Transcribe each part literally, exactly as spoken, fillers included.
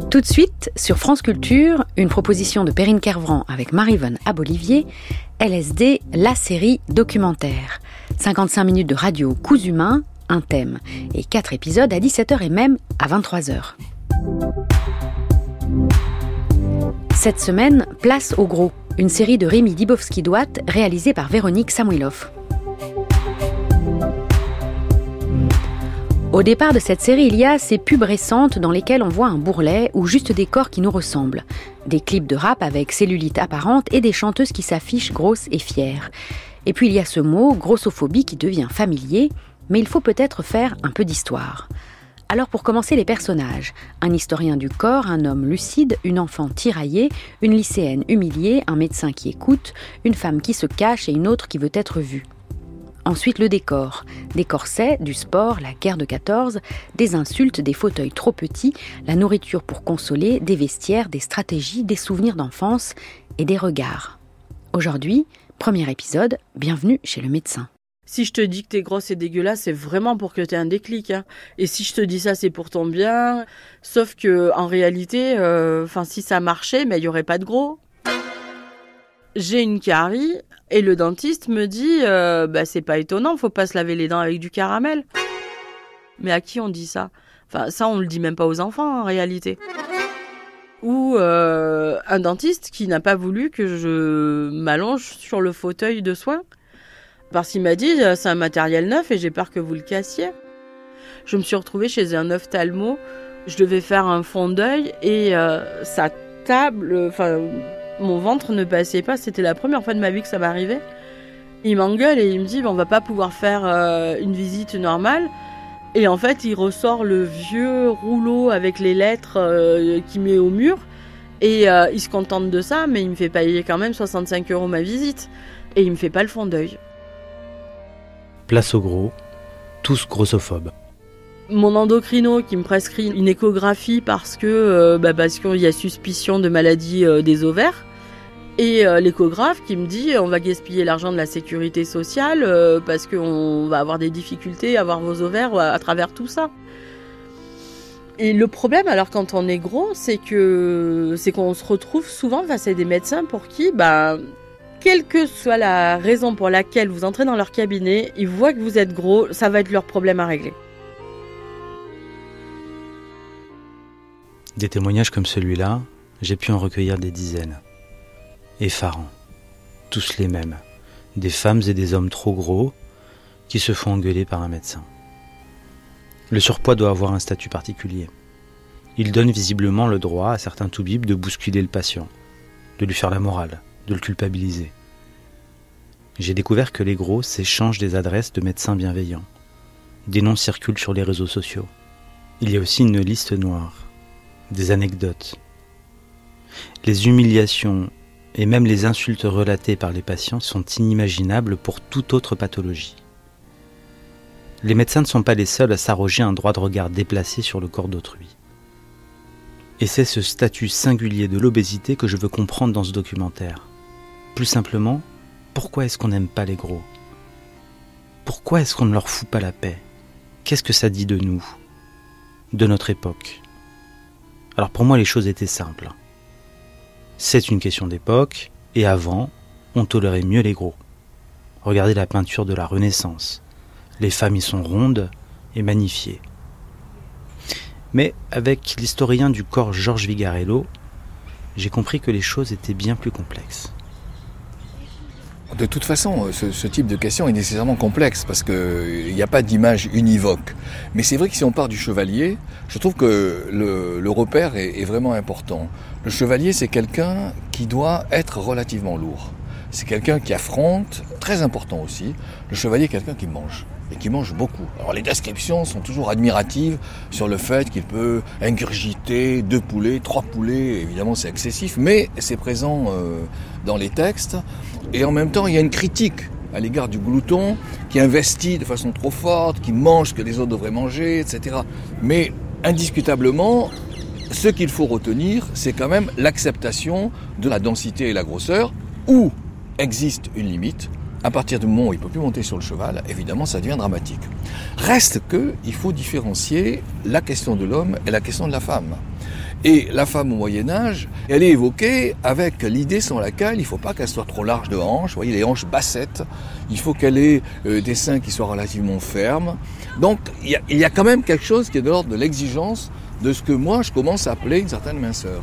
Tout de suite, sur France Culture, une proposition de Perrine Kervran avec Marie-Vonne Abolivier, L S D, la série documentaire. cinquante-cinq minutes de radio cousu main, un thème et quatre épisodes à dix-sept heures et même à vingt-trois heures. Cette semaine, place au gros, une série de Rémi Dibowski-Douat réalisée par Véronique Samuilov. Au départ de cette série, il y a ces pubs récentes dans lesquelles on voit un bourrelet ou juste des corps qui nous ressemblent. Des clips de rap avec cellulite apparente et des chanteuses qui s'affichent grosses et fières. Et puis il y a ce mot, grossophobie, qui devient familier, mais il faut peut-être faire un peu d'histoire. Alors pour commencer, les personnages. Un historien du corps, un homme lucide, une enfant tiraillée, une lycéenne humiliée, un médecin qui écoute, une femme qui se cache et une autre qui veut être vue. Ensuite, le décor. Des corsets, du sport, la guerre de quatorze, des insultes, des fauteuils trop petits, la nourriture pour consoler, des vestiaires, des stratégies, des souvenirs d'enfance et des regards. Aujourd'hui, premier épisode, bienvenue chez le médecin. Si je te dis que t'es grosse et dégueulasse, c'est vraiment pour que t'aies un déclic. Hein. Et si je te dis ça, c'est pour ton bien. Sauf que en réalité, euh, si ça marchait, mais il y aurait pas de gros. J'ai une carie et le dentiste me dit euh, bah, c'est pas étonnant, faut pas se laver les dents avec du caramel. Mais à qui on dit ça ? Enfin, ça, on le dit même pas aux enfants en réalité. Ou euh, un dentiste qui n'a pas voulu que je m'allonge sur le fauteuil de soins. Parce qu'il m'a dit, c'est un matériel neuf et j'ai peur que vous le cassiez. Je me suis retrouvée chez un ophtalmo, je devais faire un fond d'œil et euh, sa table, enfin, mon ventre ne passait pas, c'était la première fois de ma vie que ça m'arrivait. Il m'engueule et il me dit, on va pas pouvoir faire euh, une visite normale. Et en fait, il ressort le vieux rouleau avec les lettres euh, qu'il met au mur et euh, il se contente de ça, mais il me fait payer quand même soixante-cinq euros ma visite et il me fait pas le fond d'œil. Place au gros, tous grossophobes. Mon endocrino qui me prescrit une échographie parce que euh, bah parce qu'il y a suspicion de maladie euh, des ovaires et euh, l'échographe qui me dit on va gaspiller l'argent de la sécurité sociale euh, parce qu'on va avoir des difficultés à avoir vos ovaires à, à travers tout ça. Et le problème alors quand on est gros, c'est que c'est qu'on se retrouve souvent face à des médecins pour qui bah quelle que soit la raison pour laquelle vous entrez dans leur cabinet, ils voient que vous êtes gros, ça va être leur problème à régler. Des témoignages comme celui-là, j'ai pu en recueillir des dizaines. Effarants. Tous les mêmes. Des femmes et des hommes trop gros qui se font engueuler par un médecin. Le surpoids doit avoir un statut particulier. Il donne visiblement le droit à certains toubibs de bousculer le patient, de lui faire la morale, de le culpabiliser. J'ai découvert que les gros s'échangent des adresses de médecins bienveillants. Des noms circulent sur les réseaux sociaux. Il y a aussi une liste noire, des anecdotes. Les humiliations et même les insultes relatées par les patients sont inimaginables pour toute autre pathologie. Les médecins ne sont pas les seuls à s'arroger un droit de regard déplacé sur le corps d'autrui. Et c'est ce statut singulier de l'obésité que je veux comprendre dans ce documentaire. Plus simplement, pourquoi est-ce qu'on n'aime pas les gros ? Pourquoi est-ce qu'on ne leur fout pas la paix ? Qu'est-ce que ça dit de nous ? De notre époque ? Alors pour moi, les choses étaient simples. C'est une question d'époque, et avant, on tolérait mieux les gros. Regardez la peinture de la Renaissance. Les femmes y sont rondes et magnifiées. Mais avec l'historien du corps Georges Vigarello, j'ai compris que les choses étaient bien plus complexes. De toute façon, ce, ce type de question est nécessairement complexe parce qu'il n'y a pas d'image univoque. Mais c'est vrai que si on part du chevalier, je trouve que le, le repère est, est vraiment important. Le chevalier, c'est quelqu'un qui doit être relativement lourd. C'est quelqu'un qui affronte, très important aussi, le chevalier est quelqu'un qui mange. Et qui mange beaucoup. Alors les descriptions sont toujours admiratives sur le fait qu'il peut ingurgiter deux poulets, trois poulets, évidemment c'est excessif, mais c'est présent euh, dans les textes. Et en même temps, il y a une critique à l'égard du glouton qui investit de façon trop forte, qui mange ce que les autres devraient manger, et cetera. Mais indiscutablement, ce qu'il faut retenir, c'est quand même l'acceptation de la densité et la grosseur, où existe une limite. À partir du moment où il ne peut plus monter sur le cheval, évidemment, ça devient dramatique. Reste qu'il faut différencier la question de l'homme et la question de la femme. Et la femme au Moyen-Âge, elle est évoquée avec l'idée selon laquelle il ne faut pas qu'elle soit trop large de hanches, vous voyez, les hanches bassettes, il faut qu'elle ait euh, des seins qui soient relativement fermes. Donc il y a, il y a quand même quelque chose qui est de l'ordre de l'exigence de ce que moi je commence à appeler une certaine minceur.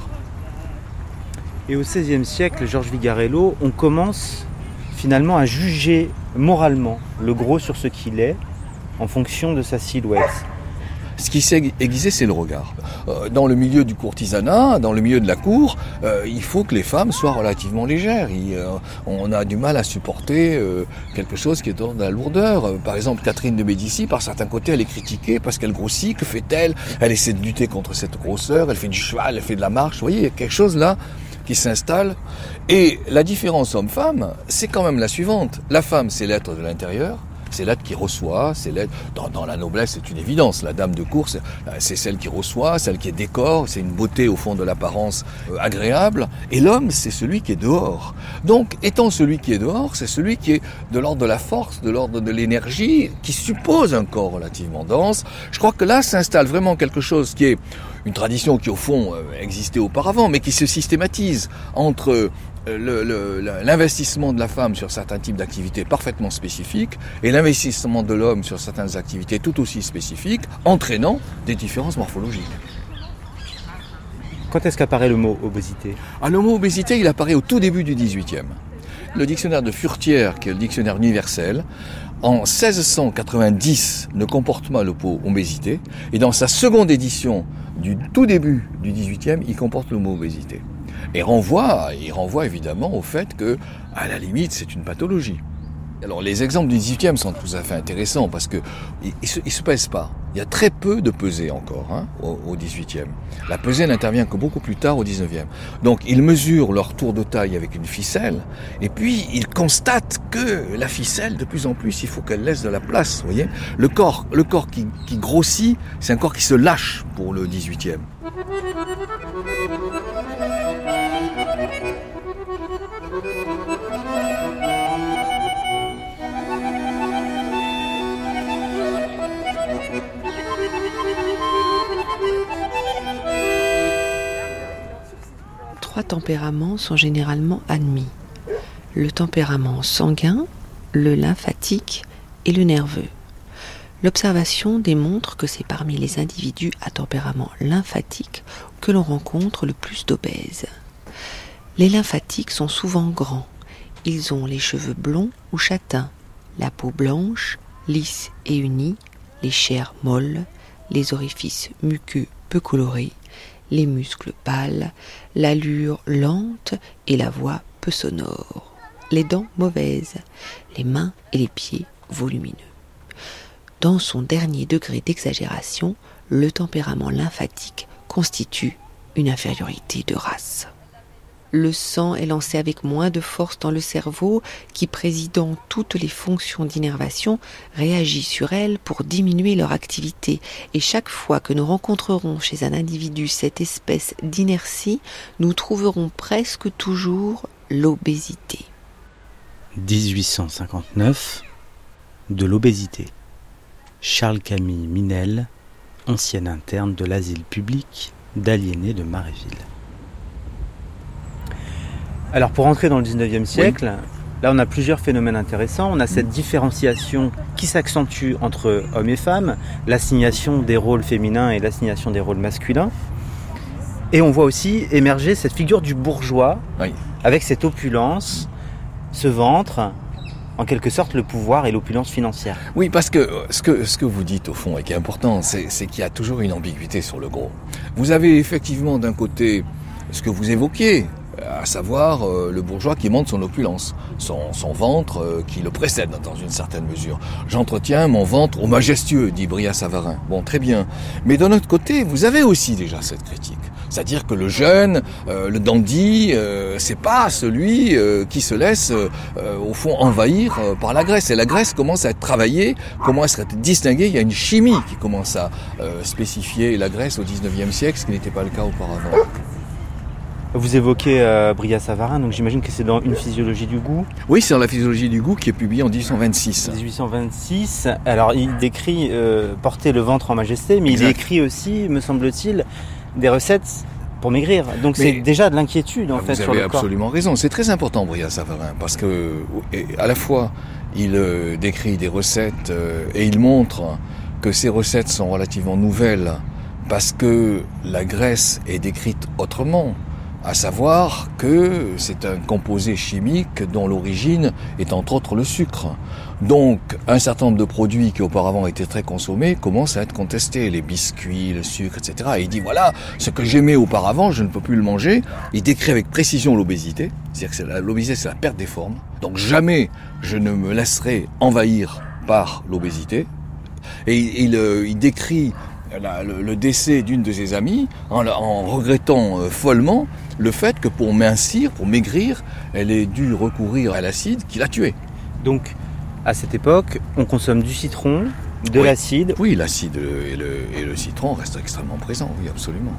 Et au seizième siècle, Georges Vigarello, on commence finalement à juger moralement le gros sur ce qu'il est en fonction de sa silhouette. Ce qui s'est aiguisé, c'est le regard. Dans le milieu du courtisanat, dans le milieu de la cour, euh, il faut que les femmes soient relativement légères. Il, euh, on a du mal à supporter euh, quelque chose qui est dans la lourdeur. Par exemple, Catherine de Médicis, par certains côtés, elle est critiquée parce qu'elle grossit. Que fait-elle? Elle essaie de lutter contre cette grosseur. Elle fait du cheval, elle fait de la marche. Vous voyez, il y a quelque chose là qui s'installe. Et la différence homme-femme, c'est quand même la suivante. La femme, c'est l'être de l'intérieur. C'est l'être qui reçoit, c'est l'être... Dans, dans la noblesse, c'est une évidence. La dame de cour, c'est, c'est celle qui reçoit, celle qui est décore, c'est une beauté au fond de l'apparence euh, agréable. Et l'homme, c'est celui qui est dehors. Donc, étant celui qui est dehors, c'est celui qui est de l'ordre de la force, de l'ordre de l'énergie, qui suppose un corps relativement dense. Je crois que là s'installe vraiment quelque chose qui est une tradition qui, au fond, euh, existait auparavant, mais qui se systématise entre... Le, le, l'investissement de la femme sur certains types d'activités parfaitement spécifiques et l'investissement de l'homme sur certaines activités tout aussi spécifiques, entraînant des différences morphologiques. Quand est-ce qu'apparaît le mot obésité ? Ah, le mot obésité, il apparaît au tout début du dix-huitième. Le dictionnaire de Furtière, qui est le dictionnaire universel, en seize cent quatre-vingt-dix ne comporte pas le mot obésité, et dans sa seconde édition du tout début du dix-huitième, il comporte le mot obésité. Et renvoie, il renvoie évidemment au fait que, à la limite, c'est une pathologie. Alors les exemples du dix-huitième sont tout à fait intéressants parce que ils, ils, se, ils se pèsent pas. Il y a très peu de pesée encore hein, au, au dix-huitième. La pesée n'intervient que beaucoup plus tard au dix-neuvième. Donc ils mesurent leur tour de taille avec une ficelle et puis ils constatent que la ficelle, de plus en plus, il faut qu'elle laisse de la place. Vous voyez, le corps, le corps qui, qui grossit, c'est un corps qui se lâche pour le dix-huitième. Trois tempéraments sont généralement admis. Le tempérament sanguin, le lymphatique et le nerveux. L'observation démontre que c'est parmi les individus à tempérament lymphatique que l'on rencontre le plus d'obèses. Les lymphatiques sont souvent grands. Ils ont les cheveux blonds ou châtains, la peau blanche, lisse et unie, les chairs molles, les orifices muqueux peu colorés, les muscles pâles, l'allure lente et la voix peu sonore, les dents mauvaises, les mains et les pieds volumineux. Dans son dernier degré d'exagération, le tempérament lymphatique constitue une infériorité de race. Le sang est lancé avec moins de force dans le cerveau qui, présidant toutes les fonctions d'innervation, réagit sur elles pour diminuer leur activité. Et chaque fois que nous rencontrerons chez un individu cette espèce d'inertie, nous trouverons presque toujours l'obésité. dix-huit cent cinquante-neuf, de l'obésité. Charles-Camille Minel, ancien interne de l'asile public d'aliénés de Maréville. Alors pour entrer dans le dix-neuvième siècle, oui. Là on a plusieurs phénomènes intéressants. On a cette différenciation qui s'accentue entre hommes et femmes, l'assignation des rôles féminins et l'assignation des rôles masculins. Et on voit aussi émerger cette figure du bourgeois, oui. Avec cette opulence, ce ventre, en quelque sorte le pouvoir et l'opulence financière. Oui, parce que ce que, ce que vous dites au fond et qui est important, c'est, c'est qu'il y a toujours une ambiguïté sur le gros. Vous avez effectivement d'un côté ce que vous évoquiez, à savoir euh, le bourgeois qui montre son opulence, son, son ventre euh, qui le précède dans une certaine mesure. J'entretiens mon ventre au majestueux, dit Brillat-Savarin. Bon, très bien. Mais d'un autre côté, vous avez aussi déjà cette critique. C'est-à-dire que le jeune, euh, le dandy, euh, c'est pas celui euh, qui se laisse, euh, au fond, envahir euh, par la graisse. Et la graisse commence à être travaillée, commence à être distinguée. Il y a une chimie qui commence à euh, spécifier la graisse au dix-neuvième siècle, ce qui n'était pas le cas auparavant. Vous évoquez euh, Brillat-Savarin, donc j'imagine que c'est dans Une physiologie du goût. Oui, c'est dans La physiologie du goût qui est publiée en dix-huit cent vingt-six. dix-huit cent vingt-six. Alors il décrit euh, porter le ventre en majesté, mais exact. Il écrit aussi, me semble-t-il, des recettes pour maigrir. Donc Mais, c'est déjà de l'inquiétude en vous fait sur le corps. Vous avez absolument raison. C'est très important, Brillat Savarin, parce que à la fois il euh, décrit des recettes euh, et il montre que ces recettes sont relativement nouvelles parce que la graisse est décrite autrement. À savoir que c'est un composé chimique dont l'origine est entre autres le sucre. Donc un certain nombre de produits qui auparavant étaient très consommés commencent à être contestés, les biscuits, le sucre, et cetera. Et il dit voilà, ce que j'aimais auparavant, je ne peux plus le manger. Il décrit avec précision l'obésité, c'est-à-dire que c'est la, l'obésité c'est la perte des formes. Donc jamais je ne me laisserai envahir par l'obésité. Et il, il, il décrit La, le, le décès d'une de ses amies en, en regrettant euh, follement le fait que pour mincir, pour maigrir, elle ait dû recourir à l'acide qui l'a tuée. Donc à cette époque, on consomme du citron, de oui. l'acide. Oui, l'acide et le, et le citron restent extrêmement présents, oui, absolument.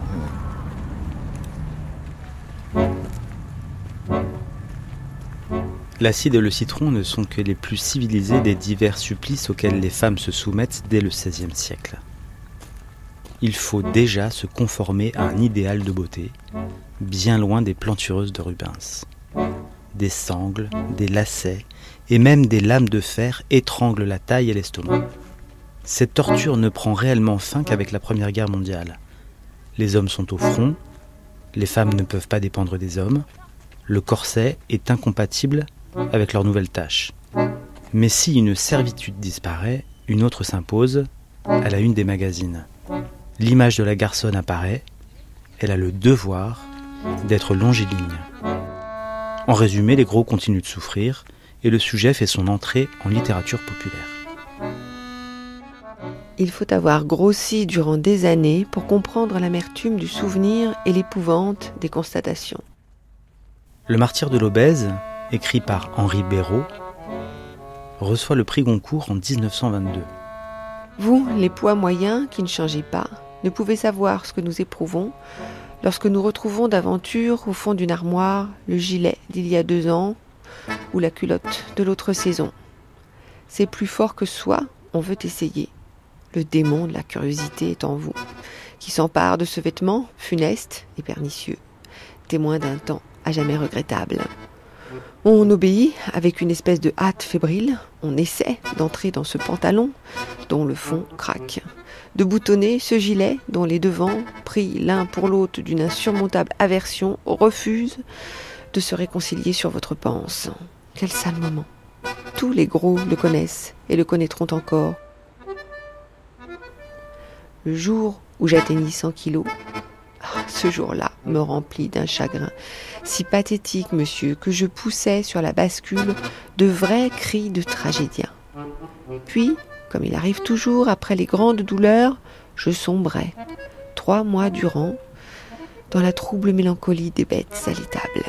L'acide et le citron ne sont que les plus civilisés des divers supplices auxquels les femmes se soumettent dès le seizième siècle. Il faut déjà se conformer à un idéal de beauté, bien loin des plantureuses de Rubens. Des sangles, des lacets et même des lames de fer étranglent la taille et l'estomac. Cette torture ne prend réellement fin qu'avec la Première Guerre mondiale. Les hommes sont au front, les femmes ne peuvent pas dépendre des hommes, le corset est incompatible avec leurs nouvelles tâches. Mais si une servitude disparaît, une autre s'impose à la une des magazines. L'image de la garçonne apparaît, elle a le devoir d'être longiligne. En résumé, les gros continuent de souffrir et le sujet fait son entrée en littérature populaire. Il faut avoir grossi durant des années pour comprendre l'amertume du souvenir et l'épouvante des constatations. Le martyr de l'obèse, écrit par Henri Béraud, reçoit le prix Goncourt en dix-neuf cent vingt-deux. Vous, les poids moyens qui ne changez pas, ne pouvez savoir ce que nous éprouvons lorsque nous retrouvons d'aventure au fond d'une armoire le gilet d'il y a deux ans ou la culotte de l'autre saison. C'est plus fort que soi, on veut essayer. Le démon de la curiosité est en vous, qui s'empare de ce vêtement funeste et pernicieux, témoin d'un temps à jamais regrettable. On obéit avec une espèce de hâte fébrile, on essaie d'entrer dans ce pantalon dont le fond craque, de boutonner ce gilet dont les devants, pris l'un pour l'autre d'une insurmontable aversion, refusent de se réconcilier sur votre panse. Quel sale moment. Tous les gros le connaissent et le connaîtront encore. Le jour où j'atteignis cent kilos, ce jour-là me remplit d'un chagrin si pathétique, monsieur, que je poussais sur la bascule de vrais cris de tragédien. Puis, comme il arrive toujours après les grandes douleurs, je sombrais, trois mois durant, dans la trouble mélancolie des bêtes à l'étable.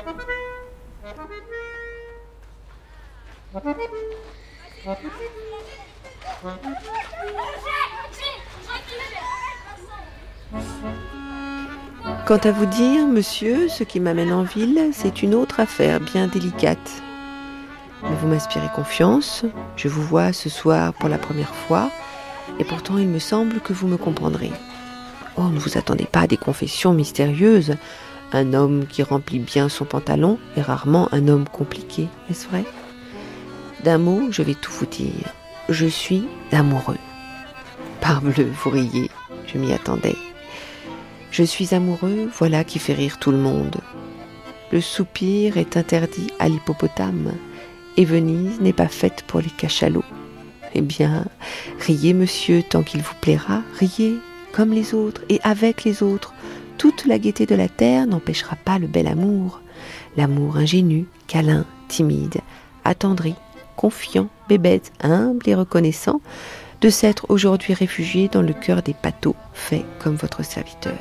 Quant à vous dire, monsieur, ce qui m'amène en ville, c'est une autre affaire bien délicate. Mais vous m'inspirez confiance, je vous vois ce soir pour la première fois, et pourtant il me semble que vous me comprendrez. Oh, ne vous attendez pas à des confessions mystérieuses. Un homme qui remplit bien son pantalon est rarement un homme compliqué, est-ce vrai ? D'un mot, je vais tout vous dire. Je suis amoureux. Parbleu, vous riez, je m'y attendais. Je suis amoureux, voilà qui fait rire tout le monde. Le soupir est interdit à l'hippopotame, et Venise n'est pas faite pour les cachalots. Eh bien, riez, monsieur, tant qu'il vous plaira, riez, comme les autres, et avec les autres. Toute la gaieté de la terre n'empêchera pas le bel amour. L'amour ingénu, câlin, timide, attendri, confiant, bébête, humble et reconnaissant, de s'être aujourd'hui réfugié dans le cœur des pâteaux, fait comme votre serviteur.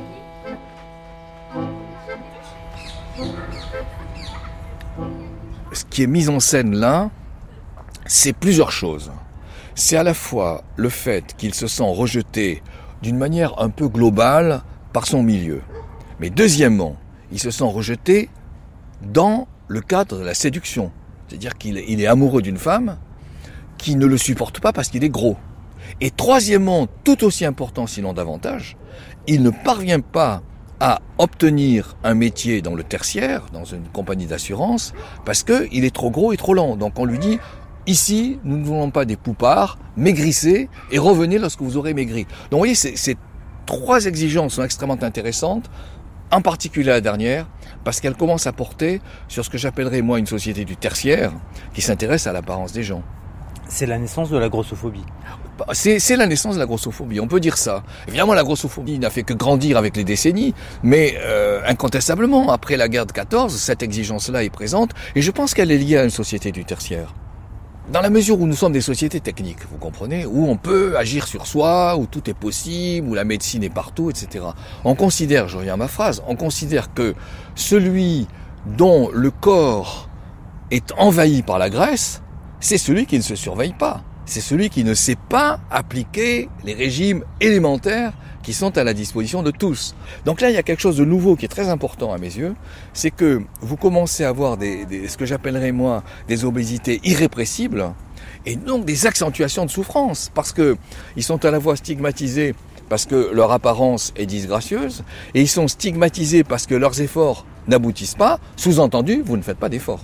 Ce qui est mis en scène là, c'est plusieurs choses. C'est à la fois le fait qu'il se sent rejeté d'une manière un peu globale par son milieu. Mais deuxièmement, il se sent rejeté dans le cadre de la séduction. C'est-à-dire qu'il est, il est amoureux d'une femme qui ne le supporte pas parce qu'il est gros. Et troisièmement, tout aussi important sinon davantage, il ne parvient pas à obtenir un métier dans le tertiaire, dans une compagnie d'assurance, parce qu'il est trop gros et trop lent. Donc on lui dit, ici, nous ne voulons pas des poupards, maigrissez et revenez lorsque vous aurez maigri. Donc vous voyez, ces, ces trois exigences sont extrêmement intéressantes, en particulier la dernière, parce qu'elle commence à porter sur ce que j'appellerais moi une société du tertiaire, qui s'intéresse à l'apparence des gens. C'est la naissance de la grossophobie. C'est, c'est la naissance de la grossophobie, on peut dire ça. Évidemment, la grossophobie n'a fait que grandir avec les décennies, mais euh, incontestablement, après la guerre de quatorze, cette exigence-là est présente, et je pense qu'elle est liée à une société du tertiaire. Dans la mesure où nous sommes des sociétés techniques, vous comprenez, où on peut agir sur soi, où tout est possible, où la médecine est partout, et cetera. On considère, je reviens à ma phrase, on considère que celui dont le corps est envahi par la graisse, c'est celui qui ne se surveille pas. C'est celui qui ne sait pas appliquer les régimes élémentaires qui sont à la disposition de tous. Donc là, il y a quelque chose de nouveau qui est très important à mes yeux, c'est que vous commencez à avoir des, des, ce que j'appellerais moi des obésités irrépressibles et donc des accentuations de souffrance, parce que ils sont à la fois stigmatisés parce que leur apparence est disgracieuse et ils sont stigmatisés parce que leurs efforts n'aboutissent pas. Sous-entendu, vous ne faites pas d'efforts.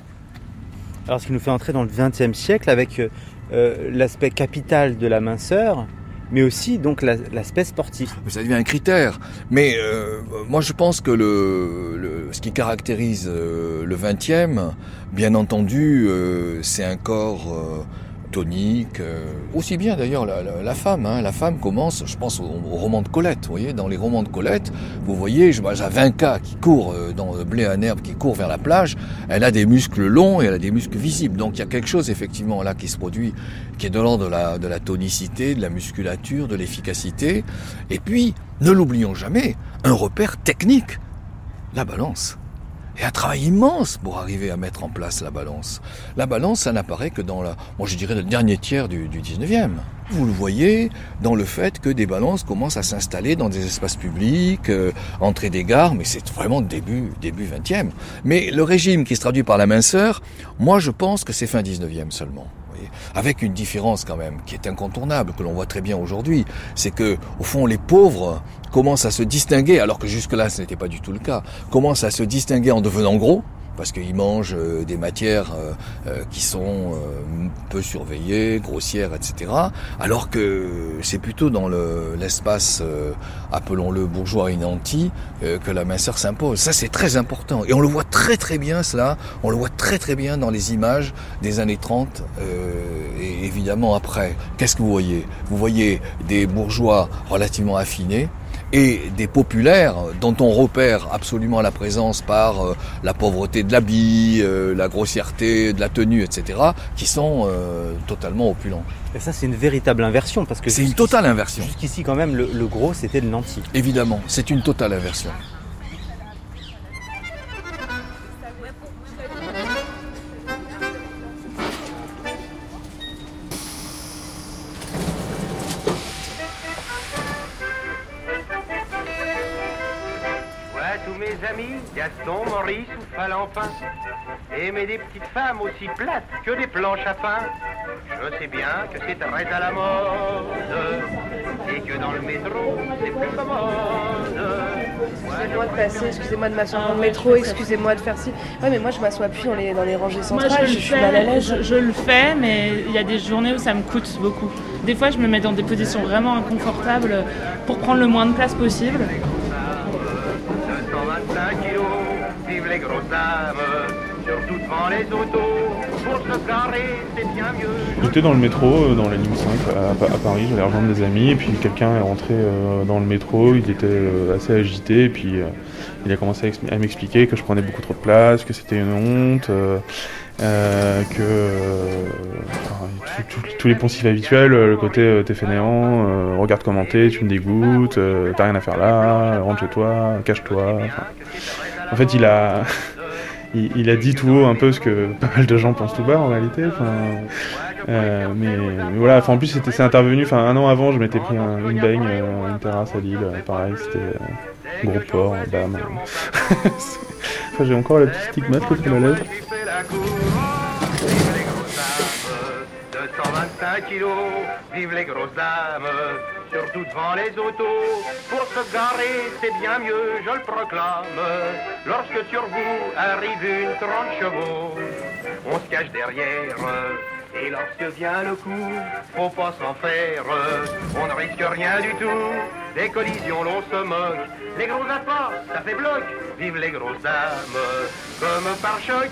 Alors, ce qui nous fait entrer dans le vingtième siècle avec euh, l'aspect capital de la minceur, mais aussi donc la, l'aspect sportif. Ça devient un critère. Mais euh, moi, je pense que le, le ce qui caractérise euh, le vingtième, bien entendu, euh, c'est un corps euh, tonique. Euh, aussi bien d'ailleurs la, la, la femme. Hein, la femme commence, je pense, au, au roman de Colette. Vous voyez, dans les romans de Colette, vous voyez, je vois Vinca qui court euh, dans le blé à herbe, qui court vers la plage. Elle a des muscles longs et elle a des muscles visibles. Donc il y a quelque chose effectivement là qui se produit, qui est de l'ordre de la, de la tonicité, de la musculature, de l'efficacité. Et puis, ne l'oublions jamais, un repère technique, la balance. Et un travail immense pour arriver à mettre en place la balance. La balance, ça n'apparaît que dans la, moi je dirais le dernier tiers du, du dix-neuvième. Vous le voyez dans le fait que des balances commencent à s'installer dans des espaces publics, euh, entrée des gares, mais c'est vraiment début, début vingtième. Mais le régime qui se traduit par la minceur, moi je pense que c'est fin dix-neuvième seulement. Avec une différence quand même qui est incontournable, que l'on voit très bien aujourd'hui, c'est que au fond les pauvres commencent à se distinguer, alors que jusque-là ce n'était pas du tout le cas, commencent à se distinguer en devenant gros, parce qu'ils mangent euh, des matières euh, euh, qui sont euh, peu surveillées, grossières, et cetera. Alors que c'est plutôt dans le, l'espace, euh, appelons-le bourgeois et nanti, euh, que la minceur s'impose. Ça c'est très important. Et on le voit très très bien cela, on le voit très très bien dans les images des années trente euh, et évidemment après. Qu'est-ce que vous voyez ? Vous voyez des bourgeois relativement affinés, et des populaires dont on repère absolument la présence par euh, la pauvreté de l'habit, euh, la grossièreté de la tenue, et cetera, qui sont euh, totalement opulents. Et ça, c'est une véritable inversion, parce que c'est une totale inversion. Jusqu'ici, quand même, le, le gros, c'était le nanti. Évidemment, c'est une totale inversion. Gaston, Maurice ou Falempin, aimer des petites femmes aussi plates que des planches à pain. Je sais bien que c'est très à la mode et que dans le métro c'est plus commode. Excusez-moi de passer, excusez-moi de m'asseoir dans le métro, excusez-moi de faire ci. Ouais, mais moi je m'assois plus dans les, dans les rangées centrales. Moi, je, je le suis fais, mal à l'aise. Je, je le fais, mais il y a des journées où ça me coûte beaucoup. Des fois, je me mets dans des positions vraiment inconfortables pour prendre le moins de place possible. Vive les grosses dames, surtout devant les autos, pour se garer, c'est bien mieux. J'étais dans le métro, dans la ligne cinq à, à Paris, j'allais rejoindre des amis, et puis quelqu'un est rentré euh, dans le métro, il était euh, assez agité, et puis euh, il a commencé à, exp- à m'expliquer que je prenais beaucoup trop de place, que c'était une honte, euh, euh, que euh, enfin, tout, tout, tous les poncifs habituels, le côté euh, t'es fainéant, euh, regarde comment t'es, tu me dégoûtes, euh, t'as rien à faire là, rentre chez toi, cache-toi. Enfin, en fait, il a, il, il a dit tout haut un peu ce que pas mal de gens pensent tout bas en réalité. Enfin, euh, mais, mais voilà. Enfin, en plus, c'était, c'est intervenu. Enfin, un an avant, je m'étais pris un, une baigne, euh, une terrasse à Lille. Euh, pareil, c'était euh, gros porc, bam. Enfin, j'ai encore la petite stigmate sur la lèvre. deux cent vingt-cinq kilo. Vive les grosses dames, surtout devant les autos. Pour se garer, c'est bien mieux, je le proclame. Lorsque sur vous arrive une trente chevaux, on se cache derrière. Et lorsque vient le coup, faut pas s'en faire. On ne risque rien du tout. Des collisions, l'on se moque. Les gros apports, ça fait bloc. Vive les grosses dames, comme par choc.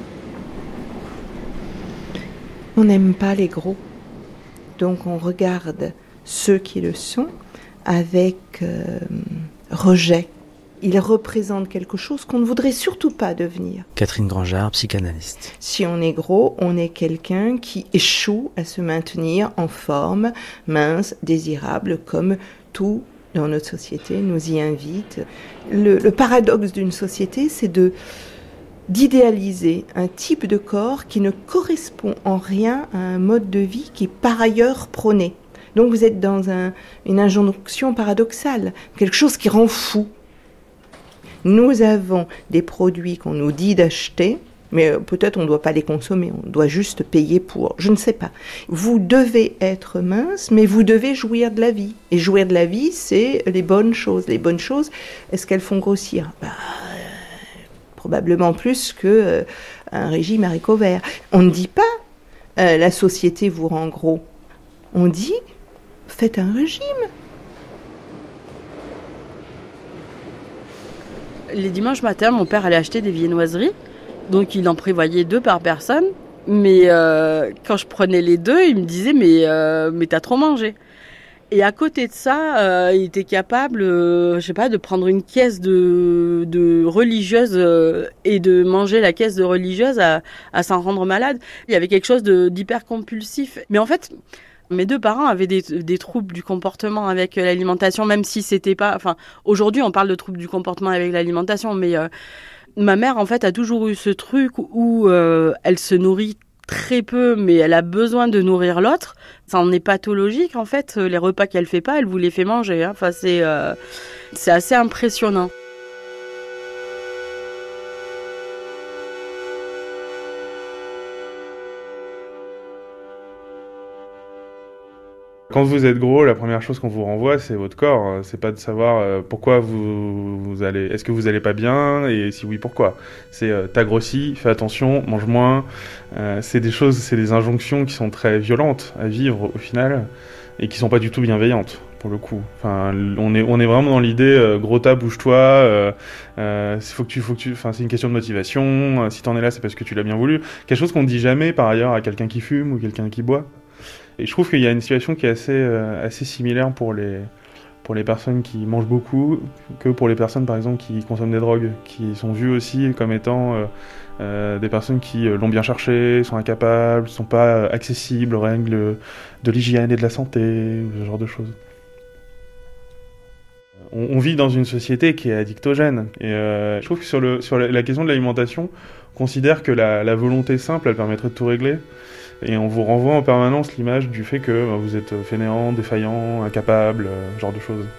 On n'aime pas les gros. Donc on regarde ceux qui le sont avec euh, rejet. Ils représentent quelque chose qu'on ne voudrait surtout pas devenir. Catherine Grangeard, psychanalyste. Si on est gros, on est quelqu'un qui échoue à se maintenir en forme, mince, désirable, comme tout dans notre société nous y invite. Le, le paradoxe d'une société, c'est de, d'idéaliser un type de corps qui ne correspond en rien à un mode de vie qui est par ailleurs prôné. Donc vous êtes dans un, une injonction paradoxale, quelque chose qui rend fou. Nous avons des produits qu'on nous dit d'acheter, mais peut-être on ne doit pas les consommer, on doit juste payer pour, je ne sais pas. Vous devez être mince, mais vous devez jouir de la vie. Et jouir de la vie, c'est les bonnes choses. Les bonnes choses, est-ce qu'elles font grossir ? Bah, euh, probablement plus qu'un euh, régime haricots verts. On ne dit pas euh, la société vous rend gros. On dit faites un régime. Les dimanches matins, mon père allait acheter des viennoiseries, donc il en prévoyait deux par personne. Mais euh, quand je prenais les deux, il me disait mais euh, mais t'as trop mangé. Et à côté de ça, euh, il était capable, euh, je sais pas, de prendre une caisse de de religieuse euh, et de manger la caisse de religieuse à à s'en rendre malade. Il y avait quelque chose de d'hyper compulsif. Mais en fait, mes deux parents avaient des, des troubles du comportement avec l'alimentation, même si c'était pas... Enfin, aujourd'hui, on parle de troubles du comportement avec l'alimentation, mais euh, ma mère, en fait, a toujours eu ce truc où euh, elle se nourrit très peu, mais elle a besoin de nourrir l'autre. Ça en est pathologique, en fait. Les repas qu'elle fait pas, elle vous les fait manger. Hein. Enfin, c'est, euh, c'est assez impressionnant. Quand vous êtes gros, la première chose qu'on vous renvoie, c'est votre corps. C'est pas de savoir euh, pourquoi vous, vous allez, est-ce que vous allez pas bien et si oui, pourquoi. C'est euh, t'as grossi, fais attention, mange moins. Euh, c'est des choses, c'est des injonctions qui sont très violentes à vivre au final et qui sont pas du tout bienveillantes pour le coup. Enfin, on est, on est vraiment dans l'idée euh, gros tas, bouge-toi. Euh, euh, faut que tu, faut que tu, enfin, c'est une question de motivation. Euh, si t'en es là, c'est parce que tu l'as bien voulu. Quelque chose qu'on ne dit jamais par ailleurs à quelqu'un qui fume ou quelqu'un qui boit. Et je trouve qu'il y a une situation qui est assez, euh, assez similaire pour les, pour les personnes qui mangent beaucoup que pour les personnes, par exemple, qui consomment des drogues, qui sont vues aussi comme étant euh, euh, des personnes qui l'ont bien cherché, sont incapables, ne sont pas accessibles aux règles de l'hygiène et de la santé, ce genre de choses. On, on vit dans une société qui est addictogène. Et euh, je trouve que sur, le, sur la, la question de l'alimentation, on considère que la, la volonté simple, elle permettrait de tout régler. Et on vous renvoie en permanence l'image du fait que bah, vous êtes fainéant, défaillant, incapable, euh, ce genre de choses.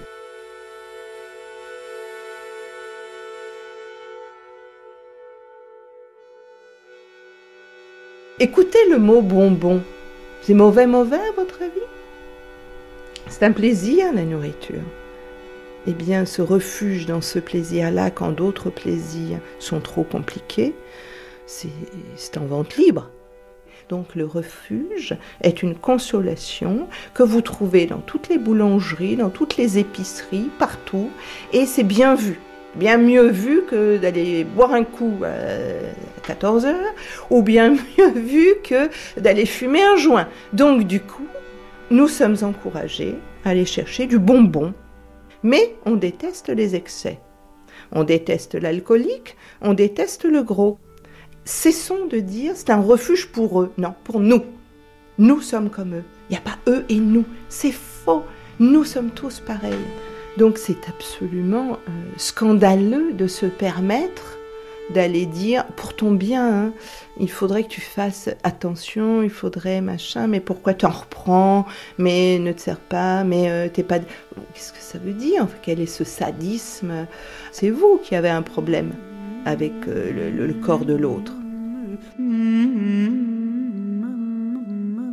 Écoutez le mot bonbon. C'est mauvais, mauvais à votre avis ? C'est un plaisir, la nourriture. Eh bien, ce refuge dans ce plaisir-là, quand d'autres plaisirs sont trop compliqués, c'est, c'est en vente libre. Donc le refuge est une consolation que vous trouvez dans toutes les boulangeries, dans toutes les épiceries, partout, et c'est bien vu. Bien mieux vu que d'aller boire un coup à quatorze heures, ou bien mieux vu que d'aller fumer un joint. Donc du coup, nous sommes encouragés à aller chercher du bonbon, mais on déteste les excès. On déteste l'alcoolique, on déteste le gros. Cessons de dire c'est un refuge pour eux. Non, pour nous. Nous sommes comme eux. Il n'y a pas eux et nous. C'est faux. Nous sommes tous pareils. Donc c'est absolument euh, scandaleux de se permettre d'aller dire pour ton bien, hein, il faudrait que tu fasses attention, il faudrait machin, mais pourquoi t'en reprends, mais ne te sers pas, mais euh, t'es pas... Qu'est-ce que ça veut dire ? Enfin, quel est ce sadisme ? C'est vous qui avez un problème avec euh, le, le, le corps de l'autre.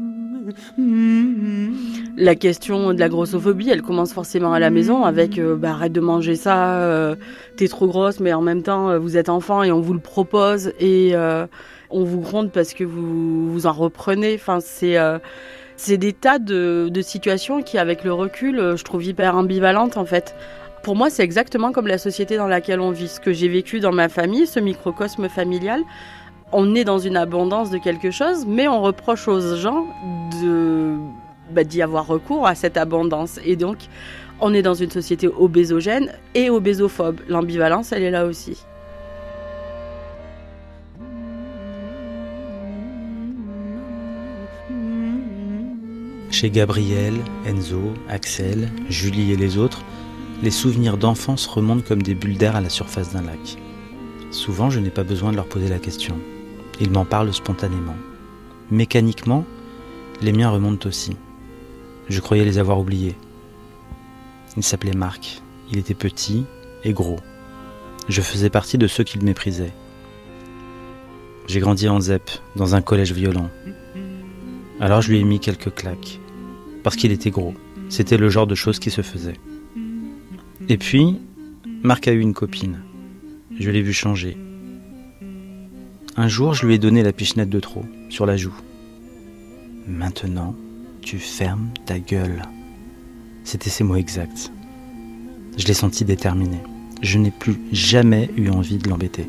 La question de la grossophobie, elle commence forcément à la maison avec euh, bah, arrête de manger ça, euh, t'es trop grosse, mais en même temps euh, vous êtes enfant et on vous le propose et euh, on vous gronde parce que vous vous en reprenez. Enfin, c'est euh, c'est des tas de, de situations qui, avec le recul, euh, je trouve hyper ambivalentes en fait. Pour moi, c'est exactement comme la société dans laquelle on vit. Ce que j'ai vécu dans ma famille, ce microcosme familial, on est dans une abondance de quelque chose, mais on reproche aux gens de, bah, d'y avoir recours à cette abondance. Et donc, on est dans une société obésogène et obésophobe. L'ambivalence, elle est là aussi. Chez Gabriel, Enzo, Axel, Julie et les autres, les souvenirs d'enfance remontent comme des bulles d'air à la surface d'un lac. Souvent, je n'ai pas besoin de leur poser la question. Ils m'en parlent spontanément. Mécaniquement, les miens remontent aussi. Je croyais les avoir oubliés. Il s'appelait Marc. Il était petit et gros. Je faisais partie de ceux qu'il méprisait. J'ai grandi en Z E P, dans un collège violent. Alors je lui ai mis quelques claques. Parce qu'il était gros. C'était le genre de choses qui se faisaient. Et puis, Marc a eu une copine. Je l'ai vu changer. Un jour, je lui ai donné la pichenette de trop, sur la joue. Maintenant, tu fermes ta gueule. C'était ses mots exacts. Je l'ai senti déterminé. Je n'ai plus jamais eu envie de l'embêter.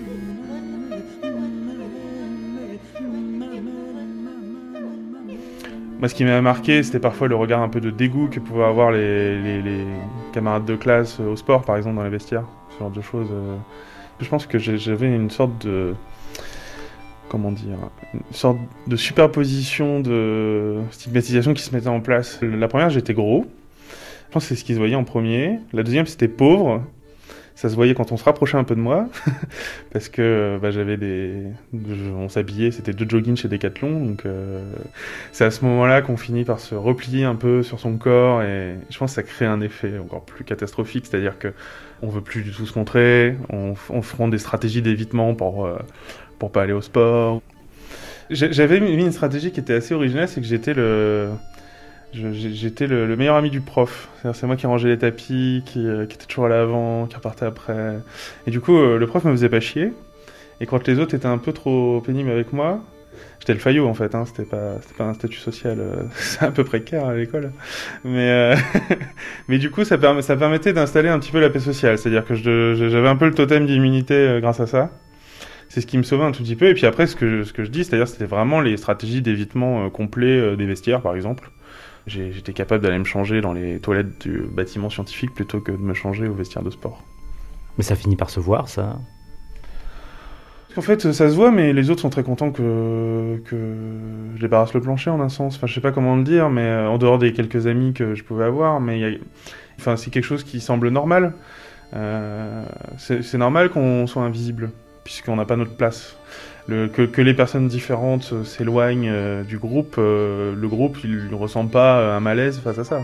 Moi, ce qui m'a marqué, c'était parfois le regard un peu de dégoût que pouvaient avoir les, les, les camarades de classe au sport, par exemple, dans les vestiaires. Ce genre de choses. Je pense que j'avais une sorte de... Comment dire, une sorte de superposition de stigmatisation qui se mettait en place. La première, j'étais gros. Je pense que c'est ce qui se voyait en premier. La deuxième, c'était pauvre. Ça se voyait quand on se rapprochait un peu de moi. Parce que bah, j'avais des... On s'habillait, c'était deux joggings chez Decathlon. Donc euh... c'est à ce moment-là qu'on finit par se replier un peu sur son corps. Et je pense que ça crée un effet encore plus catastrophique. C'est-à-dire qu'on ne veut plus du tout se montrer. On, on prend des stratégies d'évitement pour... Euh... pour pas aller au sport. J'avais mis une stratégie qui était assez originale, c'est que j'étais le, j'étais le, le meilleur ami du prof. C'est moi qui rangeais les tapis, qui, qui était toujours à l'avant, qui repartait après. Et du coup, le prof me faisait pas chier. Et quand les autres étaient un peu trop pénibles avec moi, j'étais le faillot en fait, hein, c'était pas, c'était pas un statut social, euh, c'est un peu précaire à l'école. Mais, euh, mais du coup, ça, perm- ça permettait d'installer un petit peu la paix sociale. C'est-à-dire que je, je, j'avais un peu le totem d'immunité euh, grâce à ça. C'est ce qui me sauvait un tout petit peu. Et puis après, ce que, ce que je dis, c'est-à-dire c'était vraiment les stratégies d'évitement euh, complet euh, des vestiaires, par exemple. J'ai, j'étais capable d'aller me changer dans les toilettes du bâtiment scientifique plutôt que de me changer au vestiaire de sport. Mais ça finit par se voir, ça. Parce qu'en fait, ça se voit, mais les autres sont très contents que, que je débarrasse le plancher, en un sens. Enfin, je sais pas comment le dire, mais euh, en dehors des quelques amis que je pouvais avoir, mais y a... enfin, c'est quelque chose qui semble normal. Euh, c'est, c'est normal qu'on soit invisible, puisqu'on n'a pas notre place. Le, que, que les personnes différentes euh, s'éloignent euh, du groupe, euh, le groupe, il ne ressent pas un malaise face à ça.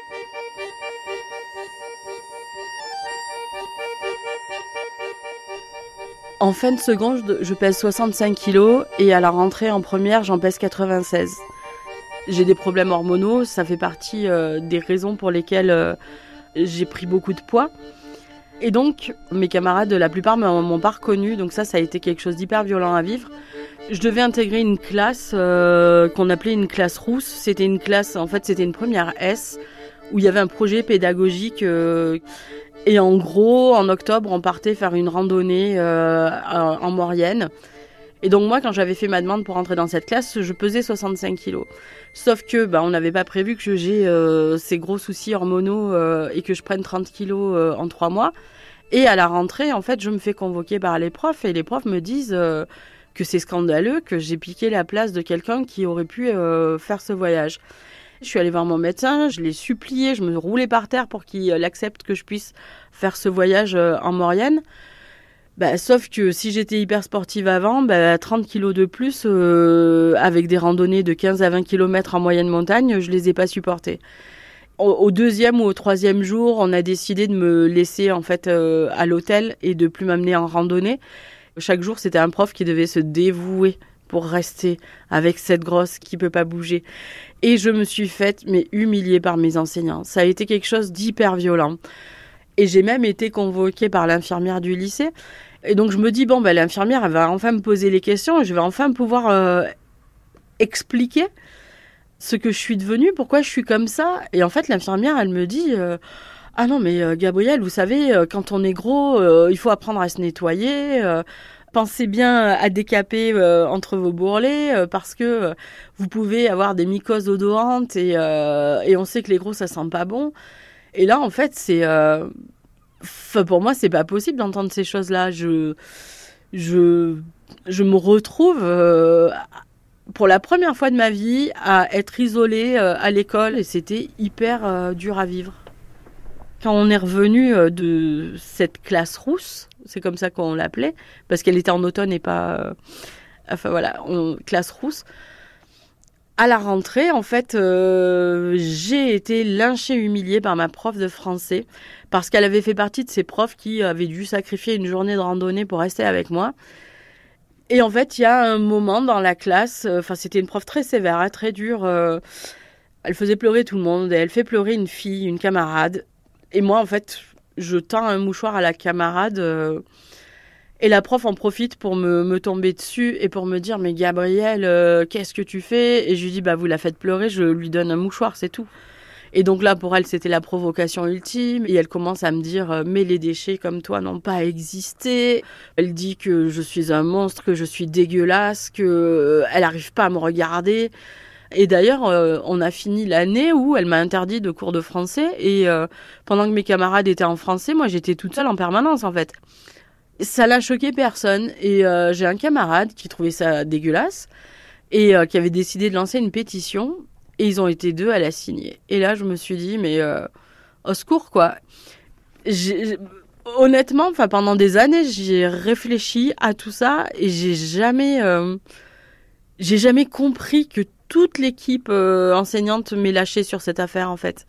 En fin de seconde, je pèse soixante-cinq kilos et à la rentrée en première, j'en pèse quatre-vingt-seize. J'ai des problèmes hormonaux, ça fait partie euh, des raisons pour lesquelles euh, j'ai pris beaucoup de poids. Et donc, mes camarades, la plupart m'ont, m'ont pas reconnue, donc ça, ça a été quelque chose d'hyper violent à vivre. Je devais intégrer une classe euh, qu'on appelait une classe rousse. C'était une classe, en fait, c'était une première S, où il y avait un projet pédagogique. Euh, et en gros, en octobre, on partait faire une randonnée euh, en Maurienne. Et donc moi, quand j'avais fait ma demande pour entrer dans cette classe, je pesais soixante-cinq kilos. Sauf que bah, on n'avait pas prévu que j'ai euh, ces gros soucis hormonaux euh, et que je prenne trente kilos euh, en trois mois. Et à la rentrée, en fait, je me fais convoquer par les profs et les profs me disent euh, que c'est scandaleux, que j'ai piqué la place de quelqu'un qui aurait pu euh, faire ce voyage. Je suis allée voir mon médecin, je l'ai supplié, je me roulais par terre pour qu'il accepte que je puisse faire ce voyage euh, en Maurienne. Bah, sauf que si j'étais hyper sportive avant, bah, trente kilos de plus, euh, avec des randonnées de quinze à vingt kilomètres en moyenne montagne, je les ai pas supportées. Au, au deuxième ou au troisième jour, on a décidé de me laisser en fait euh, à l'hôtel et de plus m'amener en randonnée. Chaque jour, c'était un prof qui devait se dévouer pour rester avec cette grosse qui peut pas bouger. Et je me suis faite mais humiliée par mes enseignants. Ça a été quelque chose d'hyper violent. Et j'ai même été convoquée par l'infirmière du lycée. Et donc je me dis, bon, ben, l'infirmière, elle va enfin me poser les questions et je vais enfin pouvoir euh, expliquer ce que je suis devenue, pourquoi je suis comme ça. Et en fait, l'infirmière, elle me dit, euh, ah non, mais euh, Gabrielle, vous savez, euh, quand on est gros, euh, il faut apprendre à se nettoyer. Euh, pensez bien à décaper euh, entre vos bourrelets euh, parce que euh, vous pouvez avoir des mycoses odorantes et, euh, et on sait que les gros, ça sent pas bon. Et là, en fait, c'est... Euh, pour moi, c'est pas possible d'entendre ces choses-là. Je, je, je me retrouve... Euh, pour la première fois de ma vie, à être isolée euh, à l'école et c'était hyper euh, dur à vivre. Quand on est revenu euh, de cette classe rousse, c'est comme ça qu'on l'appelait, parce qu'elle était en automne et pas... Euh, enfin voilà, on, classe rousse. À la rentrée, en fait, euh, j'ai été lynchée, humiliée par ma prof de français, parce qu'elle avait fait partie de ces profs qui avaient dû sacrifier une journée de randonnée pour rester avec moi. Et en fait, il y a un moment dans la classe, enfin, euh, c'était une prof très sévère, hein, très dure. Euh, elle faisait pleurer tout le monde. Et elle fait pleurer une fille, une camarade. Et moi, en fait, je tends un mouchoir à la camarade. Euh, et la prof en profite pour me, me tomber dessus et pour me dire, mais Gabrielle, euh, qu'est-ce que tu fais ? Et je lui dis, bah, vous la faites pleurer, je lui donne un mouchoir, c'est tout. Et donc là, pour elle, c'était la provocation ultime. Et elle commence à me dire, mais les déchets comme toi n'ont pas existé. Elle dit que je suis un monstre, que je suis dégueulasse, qu'elle euh, n'arrive pas à me regarder. Et d'ailleurs, euh, on a fini l'année où elle m'a interdit de cours de français. Et euh, pendant que mes camarades étaient en français, moi, j'étais toute seule en permanence, en fait. Ça n'a choqué personne. Et euh, j'ai un camarade qui trouvait ça dégueulasse et euh, qui avait décidé de lancer une pétition. Et ils ont été deux à la signer. Et là, je me suis dit, mais euh, au secours, quoi. J'ai, honnêtement, enfin, pendant des années, j'ai réfléchi à tout ça et j'ai jamais, euh, j'ai jamais compris que toute l'équipe euh, enseignante m'ait lâché sur cette affaire, en fait.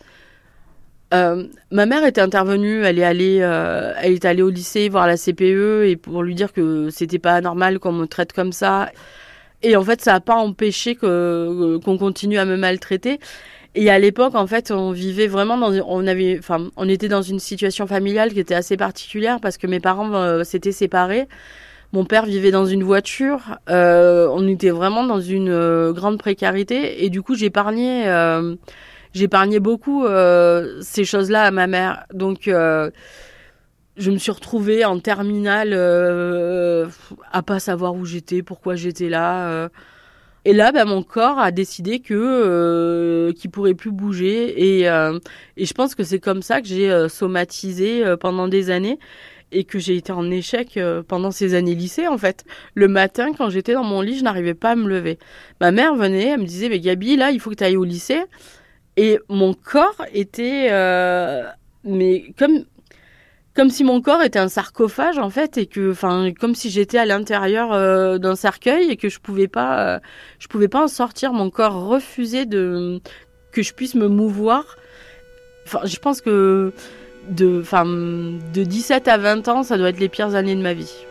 Euh, ma mère était intervenue, elle est allée, euh, elle est allée au lycée voir la C P E et pour lui dire que c'était pas normal qu'on me traite comme ça. Et en fait, ça n'a pas empêché que, qu'on continue à me maltraiter. Et à l'époque, en fait, on vivait vraiment dans, on avait, enfin, on était dans une situation familiale qui était assez particulière parce que mes parents euh, s'étaient séparés. Mon père vivait dans une voiture. Euh, on était vraiment dans une euh, grande précarité. Et du coup, j'épargnais, euh, j'épargnais beaucoup euh, ces choses-là à ma mère. Donc, euh, je me suis retrouvée en terminale euh, à pas savoir où j'étais, pourquoi j'étais là. Euh. Et là, bah, mon corps a décidé que euh, qu'il pourrait plus bouger. Et, euh, et je pense que c'est comme ça que j'ai euh, somatisé euh, pendant des années et que j'ai été en échec euh, pendant ces années lycée, en fait. Le matin, quand j'étais dans mon lit, je n'arrivais pas à me lever. Ma mère venait, elle me disait, mais Gabi, là, il faut que tu ailles au lycée. Et mon corps était... Euh, mais comme... Comme si mon corps était un sarcophage, en fait, et que, enfin, comme si j'étais à l'intérieur euh, d'un cercueil et que je pouvais pas, euh, je pouvais pas en sortir. Mon corps refusait de que je puisse me mouvoir. Enfin, je pense que de, enfin, de dix-sept à vingt ans, ça doit être les pires années de ma vie.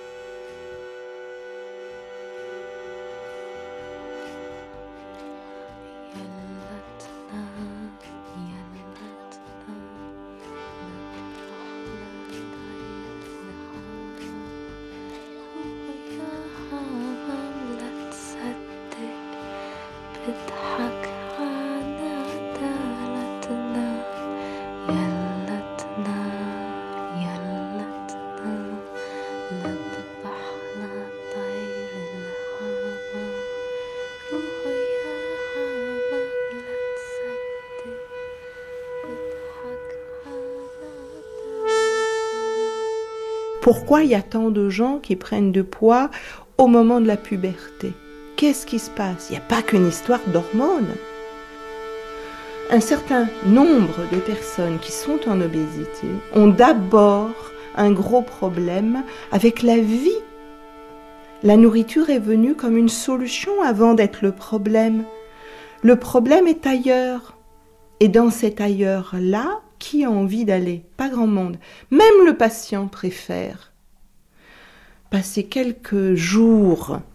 Pourquoi il y a tant de gens qui prennent de poids au moment de la puberté ? Qu'est-ce qui se passe ? Il n'y a pas qu'une histoire d'hormones. Un certain nombre de personnes qui sont en obésité ont d'abord un gros problème avec la vie. La nourriture est venue comme une solution avant d'être le problème. Le problème est ailleurs. Et dans cet ailleurs-là, qui a envie d'aller ? Pas grand monde. Même le patient préfère passer quelques jours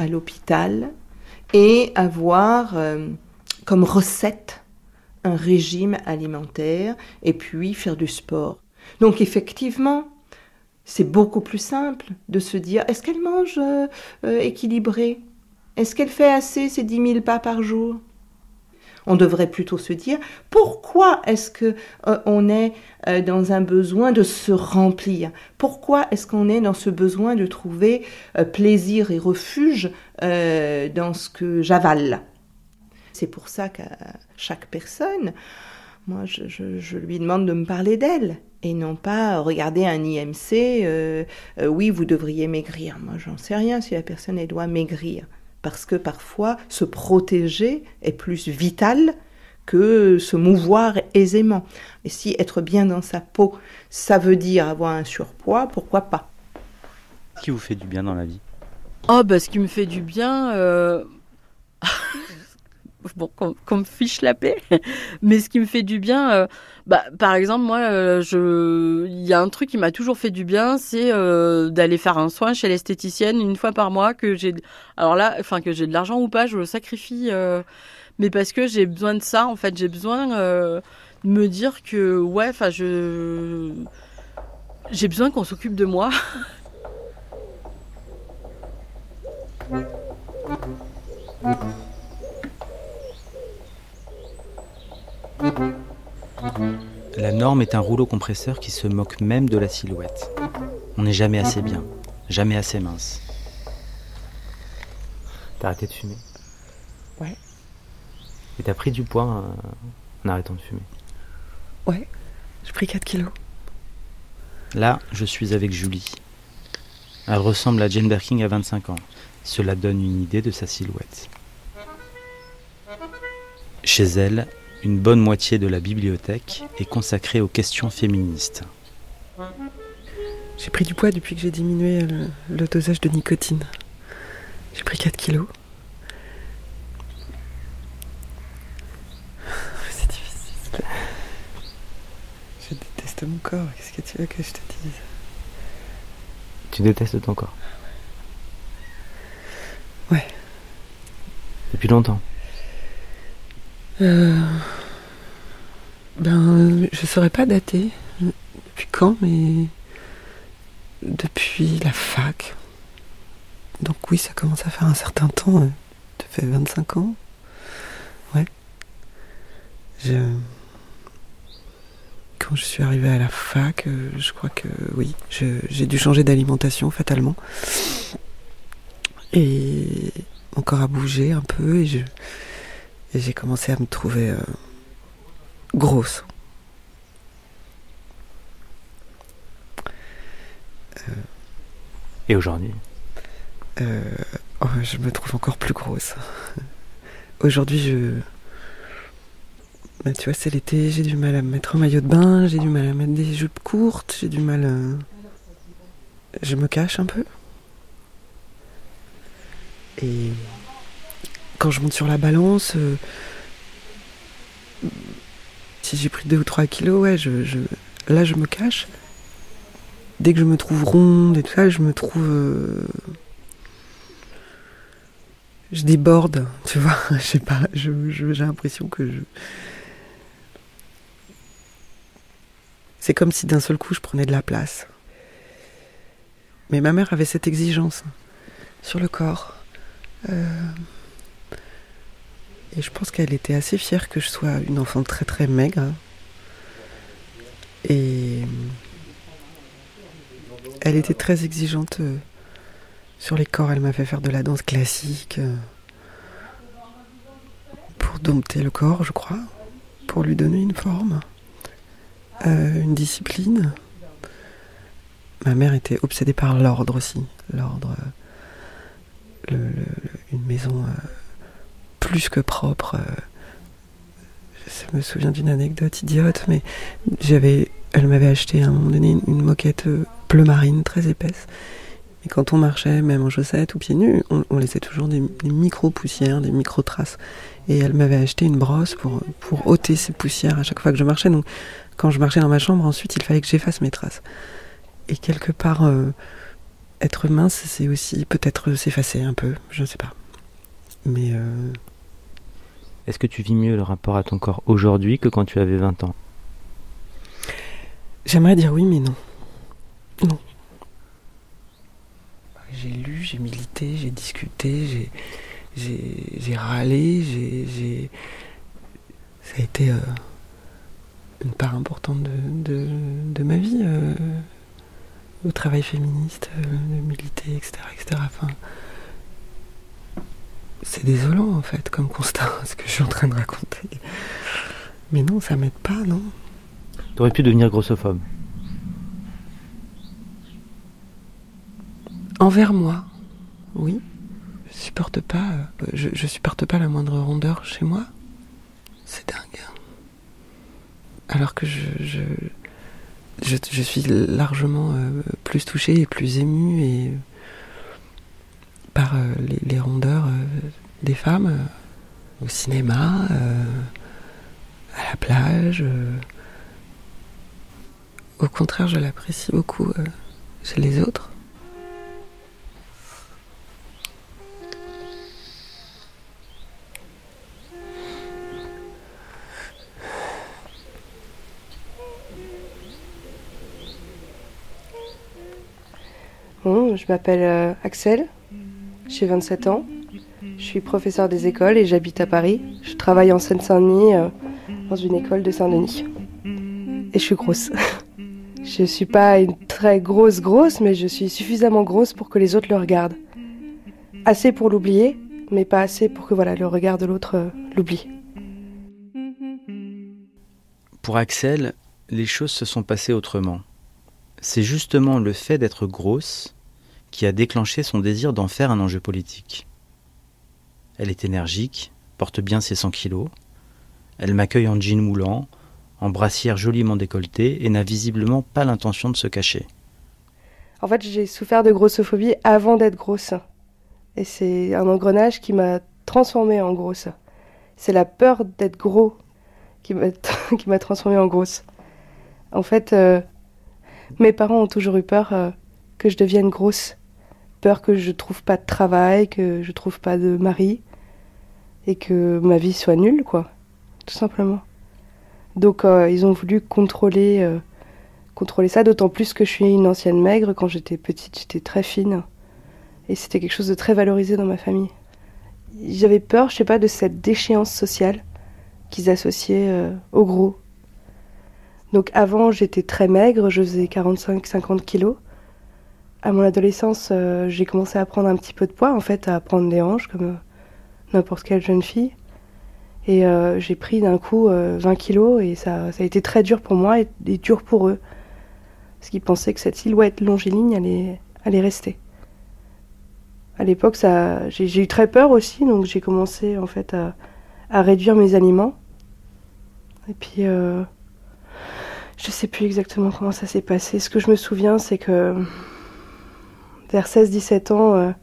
à l'hôpital et avoir euh, comme recette un régime alimentaire et puis faire du sport. Donc effectivement, c'est beaucoup plus simple de se dire, est-ce qu'elle mange euh, euh, équilibré ? Est-ce qu'elle fait assez ces dix mille pas par jour ? On devrait plutôt se dire, pourquoi est-ce que euh, on est euh, dans un besoin de se remplir ? Pourquoi est-ce qu'on est dans ce besoin de trouver euh, plaisir et refuge euh, dans ce que j'avale ? C'est pour ça qu'à chaque personne, moi, je, je, je lui demande de me parler d'elle et non pas regarder un I M C, euh, euh, oui, vous devriez maigrir. Moi, j'en sais rien si la personne, elle doit maigrir. Parce que parfois, se protéger est plus vital que se mouvoir aisément. Et si être bien dans sa peau, ça veut dire avoir un surpoids, pourquoi pas ? Qu'est-ce qui vous fait du bien dans la vie ? Oh, bah, ce qui me fait du bien... Euh... Bon, qu'on, qu'on me fiche la paix. Mais ce qui me fait du bien, euh, bah, par exemple, moi, euh, je, il y a un truc qui m'a toujours fait du bien, c'est euh, d'aller faire un soin chez l'esthéticienne une fois par mois. Que j'ai, alors là, enfin que j'ai de l'argent ou pas, je le sacrifie, euh, mais parce que j'ai besoin de ça. En fait, j'ai besoin euh, de me dire que ouais, enfin, je, j'ai besoin qu'on s'occupe de moi. La norme est un rouleau compresseur qui se moque même de la silhouette. On n'est jamais assez bien, jamais assez mince. T'as arrêté de fumer ? Ouais. Et t'as pris du poids en, en arrêtant de fumer ? Ouais, j'ai pris quatre kilos. Là, je suis avec Julie. Elle ressemble à Jane Birkin à vingt-cinq ans. Cela donne une idée de sa silhouette. Chez elle, une bonne moitié de la bibliothèque est consacrée aux questions féministes. J'ai pris du poids depuis que j'ai diminué le, le dosage de nicotine. J'ai pris quatre kilos. C'est difficile. Je déteste mon corps. Qu'est-ce que tu veux que je te dise ? Tu détestes ton corps ? Ouais. Depuis longtemps ? Euh, ben, je saurais pas dater depuis quand, mais depuis la fac. Donc oui, ça commence à faire un certain temps. Ça fait vingt-cinq ans. Ouais. Je... Quand je suis arrivée à la fac, je crois que oui, je, j'ai dû changer d'alimentation fatalement. Et mon corps a bougé un peu et je... Et j'ai commencé à me trouver euh, grosse. Euh, Et aujourd'hui euh, oh, je me trouve encore plus grosse. Aujourd'hui, je... Bah, tu vois, c'est l'été, j'ai du mal à me mettre en maillot de bain, j'ai du mal à mettre des jupes courtes, j'ai du mal à... Je me cache un peu. Et... Quand je monte sur la balance, euh, si j'ai pris deux ou trois kilos, ouais, je, je, là je me cache. Dès que je me trouve ronde et tout ça, je me trouve... Euh, je déborde, tu vois, je sais pas, je, je, j'ai l'impression que je... C'est comme si d'un seul coup je prenais de la place. Mais ma mère avait cette exigence sur le corps. Euh... Et je pense qu'elle était assez fière que je sois une enfant très très maigre. Et elle était très exigeante sur les corps. Elle m'a fait faire de la danse classique pour dompter le corps, je crois, pour lui donner une forme, euh, une discipline. Ma mère était obsédée par l'ordre aussi. L'ordre, le, le, une maison... Euh, plus que propre. Je me souviens d'une anecdote idiote, mais j'avais, elle m'avait acheté à un moment donné une, une moquette bleu marine très épaisse. Et quand on marchait, même en chaussettes ou pieds nus, on, on laissait toujours des, des micro-poussières, des micro-traces. Et elle m'avait acheté une brosse pour, pour ôter ces poussières à chaque fois que je marchais. Donc, quand je marchais dans ma chambre, ensuite, il fallait que j'efface mes traces. Et quelque part, euh, être mince, c'est aussi peut-être s'effacer un peu, je ne sais pas. Mais... Euh... Est-ce que tu vis mieux le rapport à ton corps aujourd'hui que quand tu avais vingt ans ? J'aimerais dire oui, mais non. Non. J'ai lu, j'ai milité, j'ai discuté, j'ai, j'ai, j'ai râlé, j'ai, j'ai... ça a été euh, une part importante de, de, de ma vie, euh, au travail féministe, euh, de militer, et cetera, et cetera. Enfin, c'est désolant en fait comme constat, ce que je suis en train de raconter. Mais non, ça m'aide pas, non. T'aurais pu devenir grossophobe. Envers moi, oui. Je supporte pas, euh, je, je supporte pas la moindre rondeur chez moi. C'est dingue. Alors que je, je, je, je suis largement euh, plus touchée et plus émue et, par euh, les, les rondeurs euh, des femmes euh, au cinéma, euh, à la plage. Euh. Au contraire, je l'apprécie beaucoup euh, chez les autres. Bon, je m'appelle euh, Axel, j'ai vingt-sept ans, je suis professeur des écoles et j'habite à Paris. Je travaille en Seine-Saint-Denis euh, dans une école de Saint-Denis. Et je suis grosse. Je suis pas une très grosse grosse, mais je suis suffisamment grosse pour que les autres le regardent. Assez pour l'oublier, mais pas assez pour que voilà, le regard de l'autre euh, l'oublie. Pour Axel, les choses se sont passées autrement. C'est justement le fait d'être grosse qui a déclenché son désir d'en faire un enjeu politique. Elle est énergique, porte bien ses cent kilos, elle m'accueille en jean moulant, en brassière joliment décolletée et n'a visiblement pas l'intention de se cacher. En fait, j'ai souffert de grossophobie avant d'être grosse. Et c'est un engrenage qui m'a transformée en grosse. C'est la peur d'être gros qui m'a, qui m'a transformée en grosse. En fait... Euh, Mes parents ont toujours eu peur euh, que je devienne grosse. Peur que je trouve pas de travail, que je trouve pas de mari. Et que ma vie soit nulle, quoi. Tout simplement. Donc euh, ils ont voulu contrôler, euh, contrôler ça, d'autant plus que je suis une ancienne maigre. Quand j'étais petite, j'étais très fine. Et c'était quelque chose de très valorisé dans ma famille. J'avais peur, je sais pas, de cette déchéance sociale qu'ils associaient euh, au gros. Donc avant, j'étais très maigre, je faisais quarante-cinq à cinquante kilos. À mon adolescence, euh, j'ai commencé à prendre un petit peu de poids, en fait, à prendre des hanches, comme euh, n'importe quelle jeune fille. Et euh, j'ai pris d'un coup euh, vingt kilos, et ça, ça a été très dur pour moi et, et dur pour eux. Parce qu'ils pensaient que cette silhouette longiligne allait, allait rester. À l'époque, ça, j'ai, j'ai eu très peur aussi, donc j'ai commencé, en fait, à, à réduire mes aliments. Et puis... Euh, Je sais plus exactement comment ça s'est passé. Ce que je me souviens, c'est que vers seize à dix-sept ans, euh,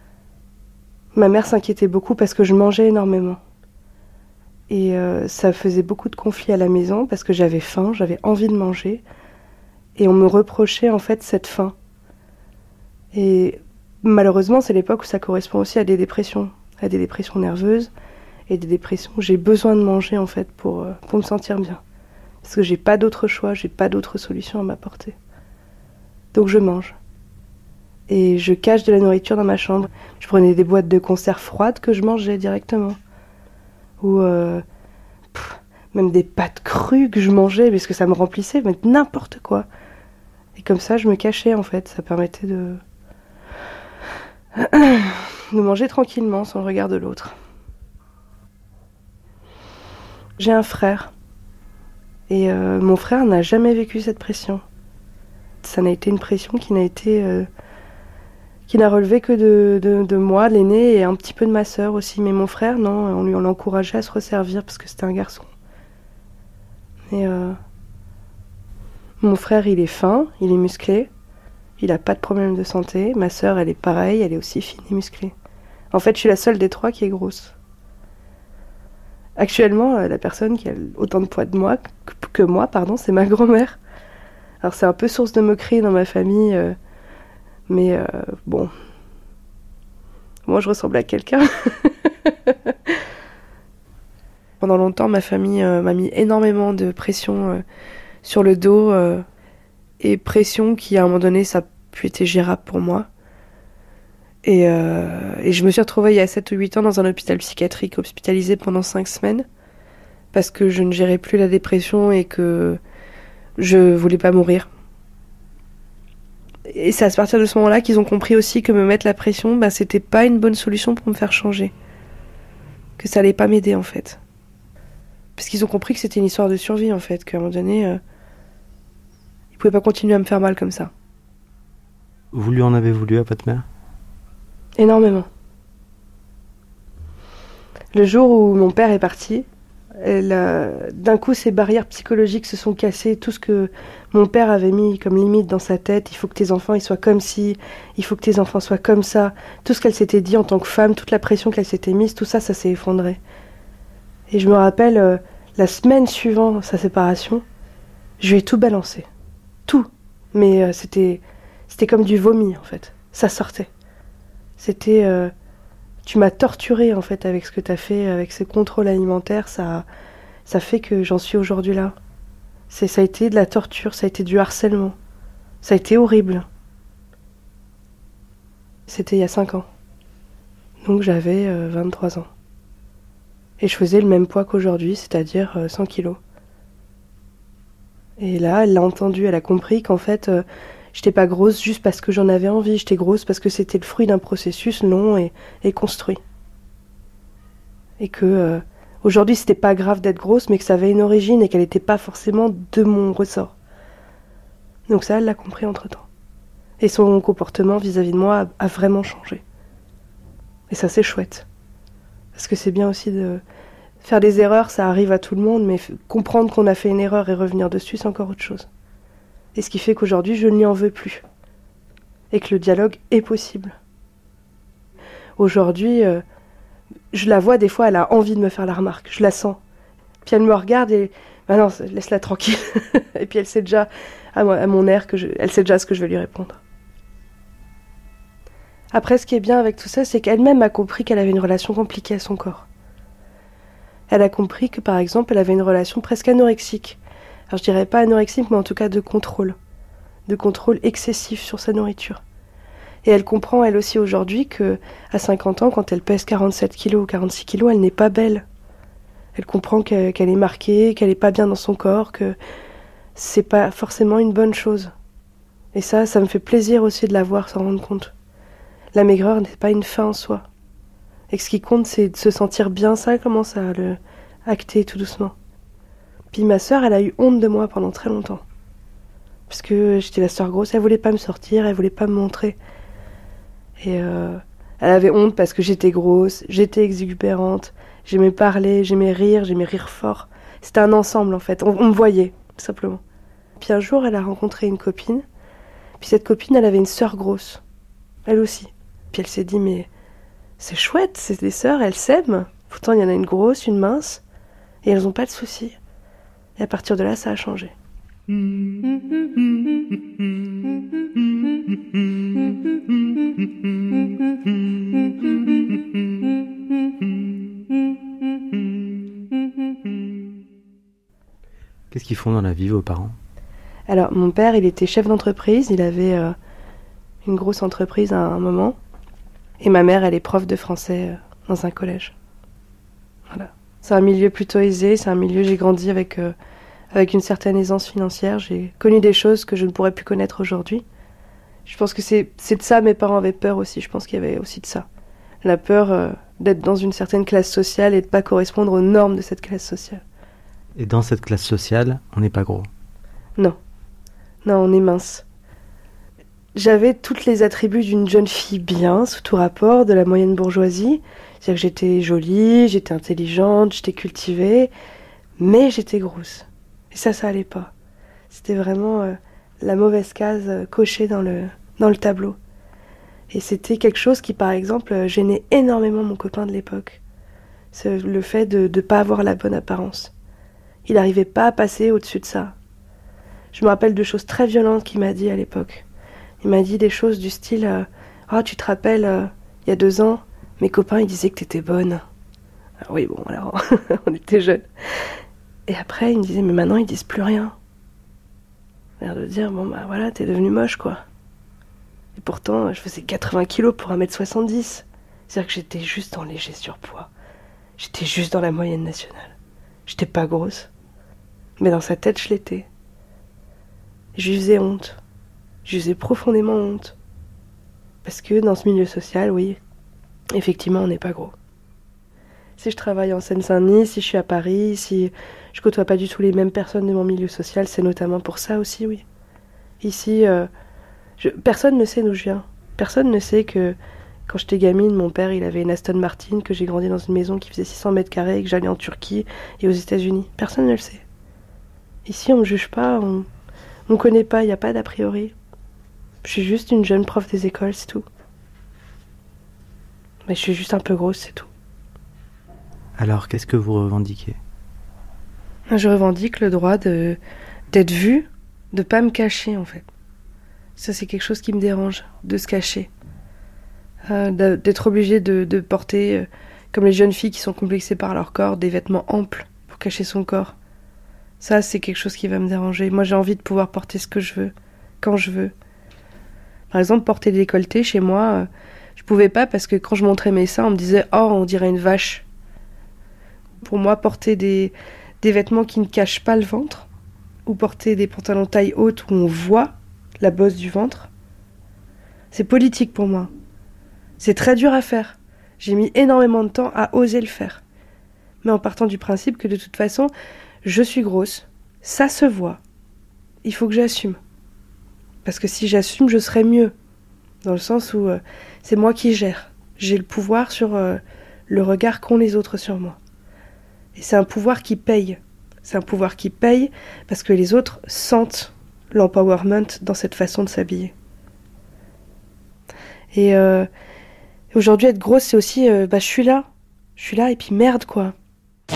ma mère s'inquiétait beaucoup parce que je mangeais énormément. Et euh, ça faisait beaucoup de conflits à la maison parce que j'avais faim, j'avais envie de manger. Et on me reprochait en fait cette faim. Et malheureusement, c'est l'époque où ça correspond aussi à des dépressions, à des dépressions nerveuses et des dépressions où j'ai besoin de manger en fait pour, euh, pour me sentir bien. Parce que j'ai pas d'autre choix, j'ai pas d'autre solution à m'apporter. Donc je mange. Et je cache de la nourriture dans ma chambre. Je prenais des boîtes de conserve froides que je mangeais directement. Ou euh, pff, même des pâtes crues que je mangeais parce que ça me remplissait, mais n'importe quoi. Et comme ça, je me cachais en fait. Ça permettait de... de manger tranquillement sans le regard de l'autre. J'ai un frère. Et euh, mon frère n'a jamais vécu cette pression. Ça n'a été une pression qui n'a été, euh, qui n'a relevé que de, de, de moi, l'aîné, et un petit peu de ma sœur aussi. Mais mon frère, non, on lui on l'encourageait à se resservir parce que c'était un garçon. Et euh, mon frère, il est fin, il est musclé, il a pas de problème de santé. Ma sœur, elle est pareille, elle est aussi fine et musclée. En fait, je suis la seule des trois qui est grosse. Actuellement, la personne qui a autant de poids de moi, que, que moi, pardon, c'est ma grand-mère. Alors c'est un peu source de moquerie dans ma famille. Euh, Mais euh, bon, moi je ressemble à quelqu'un. Pendant longtemps, ma famille euh, m'a mis énormément de pression euh, sur le dos, euh, et pression qui, à un moment donné, ça a pu être gérable pour moi. Et, euh, et je me suis retrouvée il y a sept ou huit ans dans un hôpital psychiatrique, hospitalisée pendant cinq semaines, parce que je ne gérais plus la dépression et que je voulais pas mourir. Et c'est à partir de ce moment-là qu'ils ont compris aussi que me mettre la pression, bah, c'était pas une bonne solution pour me faire changer. Que ça allait pas m'aider, en fait. Parce qu'ils ont compris que c'était une histoire de survie, en fait, qu'à un moment donné, euh, ils pouvaient pas continuer à me faire mal comme ça. Vous lui en avez voulu à votre mère ? Énormément. Le jour où mon père est parti, elle, euh, d'un coup, ses barrières psychologiques se sont cassées. Tout ce que mon père avait mis comme limite dans sa tête, il faut que tes enfants ils soient comme ci, il faut que tes enfants soient comme ça. Tout ce qu'elle s'était dit en tant que femme, toute la pression qu'elle s'était mise, tout ça, ça s'est effondré. Et je me rappelle, euh, la semaine suivant sa séparation, je lui ai tout balancé. Tout. Mais euh, c'était, c'était comme du vomi, en fait. Ça sortait. C'était... Euh, tu m'as torturée, en fait, avec ce que t'as fait, avec ces contrôles alimentaires. Ça, ça fait que j'en suis aujourd'hui là. C'est, ça a été de la torture, ça a été du harcèlement. Ça a été horrible. C'était il y a cinq ans. Donc j'avais euh, vingt-trois ans. Et je faisais le même poids qu'aujourd'hui, c'est-à-dire euh, cent kilos. Et là, elle l'a entendu, elle a compris qu'en fait, euh, j'étais pas grosse juste parce que j'en avais envie, j'étais grosse parce que c'était le fruit d'un processus long et, et construit. Et que euh, aujourd'hui, c'était pas grave d'être grosse, mais que ça avait une origine et qu'elle était pas forcément de mon ressort. Donc ça, elle l'a compris entre-temps. Et son comportement vis-à-vis de moi a, a vraiment changé. Et ça, c'est chouette. Parce que c'est bien aussi de faire des erreurs, ça arrive à tout le monde, mais f- comprendre qu'on a fait une erreur et revenir dessus, c'est encore autre chose. Et ce qui fait qu'aujourd'hui, je ne lui en veux plus. Et que le dialogue est possible. Aujourd'hui, euh, je la vois, des fois, elle a envie de me faire la remarque. Je la sens. Puis elle me regarde et... Bah non, laisse-la tranquille. Et puis elle sait déjà, à, moi, à mon air, que je... elle sait déjà ce que je vais lui répondre. Après, ce qui est bien avec tout ça, c'est qu'elle-même a compris qu'elle avait une relation compliquée à son corps. Elle a compris que, par exemple, elle avait une relation presque anorexique. Alors je dirais pas anorexique, mais en tout cas de contrôle. De contrôle excessif sur sa nourriture. Et elle comprend, elle aussi, aujourd'hui, que à cinquante ans, quand elle pèse quarante-sept kilos ou quarante-six kilos, elle n'est pas belle. Elle comprend que, qu'elle est marquée, qu'elle est pas bien dans son corps, que c'est pas forcément une bonne chose. Et ça, ça me fait plaisir aussi de la voir s'en rendre compte. La maigreur n'est pas une fin en soi. Et que ce qui compte, c'est de se sentir bien. Ça, elle commence à le acter tout doucement. Puis ma sœur, elle a eu honte de moi pendant très longtemps. Parce que j'étais la sœur grosse, elle voulait pas me sortir, elle voulait pas me montrer. Et euh, elle avait honte parce que j'étais grosse, j'étais exubérante, j'aimais parler, j'aimais rire, j'aimais rire fort. C'était un ensemble en fait, on, on me voyait, tout simplement. Puis un jour, elle a rencontré une copine. Puis cette copine, elle avait une sœur grosse. Elle aussi. Puis elle s'est dit, mais c'est chouette, c'est des sœurs, elles s'aiment. Pourtant, il y en a une grosse, une mince, et elles n'ont pas de soucis. Et à partir de là, ça a changé. Qu'est-ce qu'ils font dans la vie, vos parents ? Alors, mon père, il était chef d'entreprise, il avait euh, une grosse entreprise à un moment. Et ma mère, elle est prof de français euh, dans un collège. Voilà. C'est un milieu plutôt aisé, c'est un milieu, j'ai grandi avec, euh, avec une certaine aisance financière. J'ai connu des choses que je ne pourrais plus connaître aujourd'hui. Je pense que c'est, c'est de ça, mes parents avaient peur aussi. Je pense qu'il y avait aussi de ça. La peur euh, d'être dans une certaine classe sociale et de ne pas correspondre aux normes de cette classe sociale. Et dans cette classe sociale, on n'est pas gros ? Non. Non, on est mince. J'avais tous les attributs d'une jeune fille bien, sous tout rapport, de la moyenne bourgeoisie. C'est-à-dire que j'étais jolie, j'étais intelligente, j'étais cultivée, mais j'étais grosse. Et ça, ça allait pas. C'était vraiment euh, la mauvaise case euh, cochée dans le, dans le tableau. Et c'était quelque chose qui, par exemple, euh, gênait énormément mon copain de l'époque. C'est le fait de ne pas avoir la bonne apparence. Il n'arrivait pas à passer au-dessus de ça. Je me rappelle de choses très violentes qu'il m'a dit à l'époque. Il m'a dit des choses du style euh, « Oh, tu te rappelles, euh, il y a deux ans, mes copains, ils disaient que t'étais bonne. » Alors oui, bon, alors, on était jeunes. Et après, il me disait « Mais maintenant, ils disent plus rien. » L'air de dire « Bon, bah voilà, t'es devenue moche, quoi. » Et pourtant, je faisais quatre-vingts kilos pour un mètre soixante-dix. C'est-à-dire que j'étais juste en léger surpoids. J'étais juste dans la moyenne nationale. J'étais pas grosse. Mais dans sa tête, je l'étais. Je lui faisais honte. Je lui faisais profondément honte. Parce que dans ce milieu social, oui, effectivement, on n'est pas gros. Si je travaille en Seine-Saint-Denis, si je suis à Paris, si je côtoie pas du tout les mêmes personnes de mon milieu social, c'est notamment pour ça aussi, oui. Ici, euh, je, personne ne sait d'où je viens. Personne ne sait que quand j'étais gamine, mon père, il avait une Aston Martin, que j'ai grandi dans une maison qui faisait six cents mètres carrés et que j'allais en Turquie et aux États-Unis. Personne ne le sait. Ici, on me juge pas, on me connaît pas, il n'y a pas d'a priori. Je suis juste une jeune prof des écoles, c'est tout. Mais je suis juste un peu grosse, c'est tout. Alors, qu'est-ce que vous revendiquez ? Je revendique le droit de, d'être vue, de pas me cacher, en fait. Ça, c'est quelque chose qui me dérange, de se cacher. Euh, d'être obligée de, de porter, euh, comme les jeunes filles qui sont complexées par leur corps, des vêtements amples pour cacher son corps. Ça, c'est quelque chose qui va me déranger. Moi, j'ai envie de pouvoir porter ce que je veux, quand je veux. Par exemple, porter des décolletés, chez moi, euh, je pouvais pas parce que quand je montrais mes seins, on me disait « Oh, on dirait une vache ». Pour moi, porter des, des vêtements qui ne cachent pas le ventre, ou porter des pantalons taille haute où on voit la bosse du ventre, c'est politique pour moi. C'est très dur à faire. J'ai mis énormément de temps à oser le faire. Mais en partant du principe que de toute façon, je suis grosse, ça se voit. Il faut que j'assume. Parce que si j'assume, je serai mieux. Dans le sens où euh, c'est moi qui gère. J'ai le pouvoir sur euh, le regard qu'ont les autres sur moi. Et c'est un pouvoir qui paye. C'est un pouvoir qui paye parce que les autres sentent l'empowerment dans cette façon de s'habiller. Et euh, aujourd'hui, être grosse, c'est aussi, euh, bah, je suis là. Je suis là et puis merde, quoi. You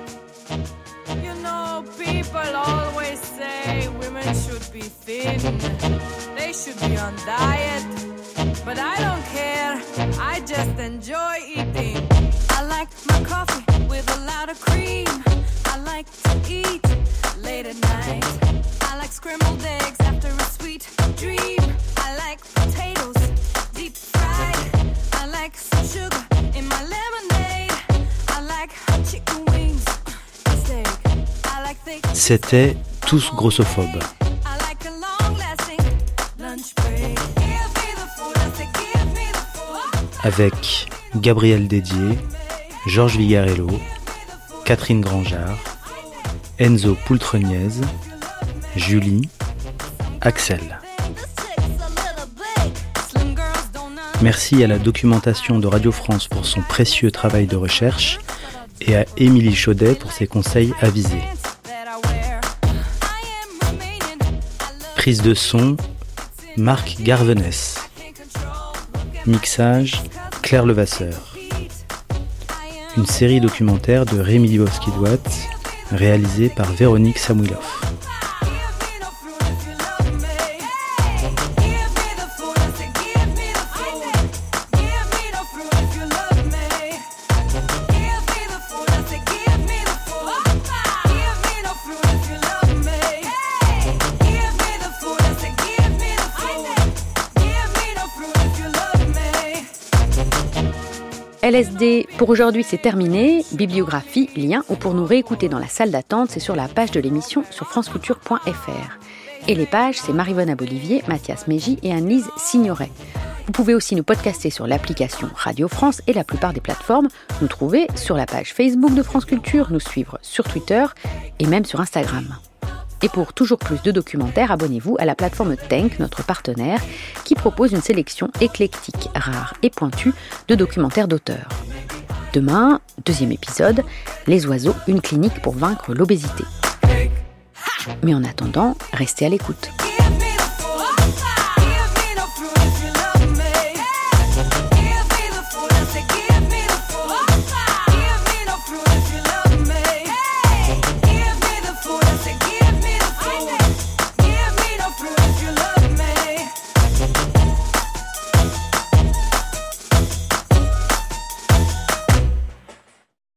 know, people always say women should be thin. They should be on diet. But I don't care. I just enjoy eating. I like my coffee with a lot of cream. I like to eat late at night. I like scrambled eggs after a sweet dream. I like potatoes deep fried. I like some sugar in my lemonade. I like hot chicken wings, steak. I like thick. C'était Tous grossophobes. I like a long lasting lunch break. Give me the food, I say give me the food. Avec Gabriel Dédier, Georges Vigarello, Catherine Grangeard, Enzo Poultreniez, Julie, Axel. Merci à la documentation de Radio France pour son précieux travail de recherche et à Émilie Chaudet pour ses conseils avisés. Prise de son, Marc Garvenès. Mixage, Claire Levasseur. Une série documentaire de Rémi Livowski-Douat, réalisée par Véronique Samouilov. L S D, pour aujourd'hui, c'est terminé. Bibliographie, lien, ou pour nous réécouter dans la salle d'attente, c'est sur la page de l'émission sur franceculture point f r. Et les pages, c'est Marivonne Abolivier, Mathias Mégy et Anne-Lise Signoret. Vous pouvez aussi nous podcaster sur l'application Radio France et la plupart des plateformes, nous trouver sur la page Facebook de France Culture, nous suivre sur Twitter et même sur Instagram. Et pour toujours plus de documentaires, abonnez-vous à la plateforme Tenk, notre partenaire, qui propose une sélection éclectique, rare et pointue de documentaires d'auteurs. Demain, deuxième épisode, Les oiseaux, une clinique pour vaincre l'obésité. Mais en attendant, restez à l'écoute.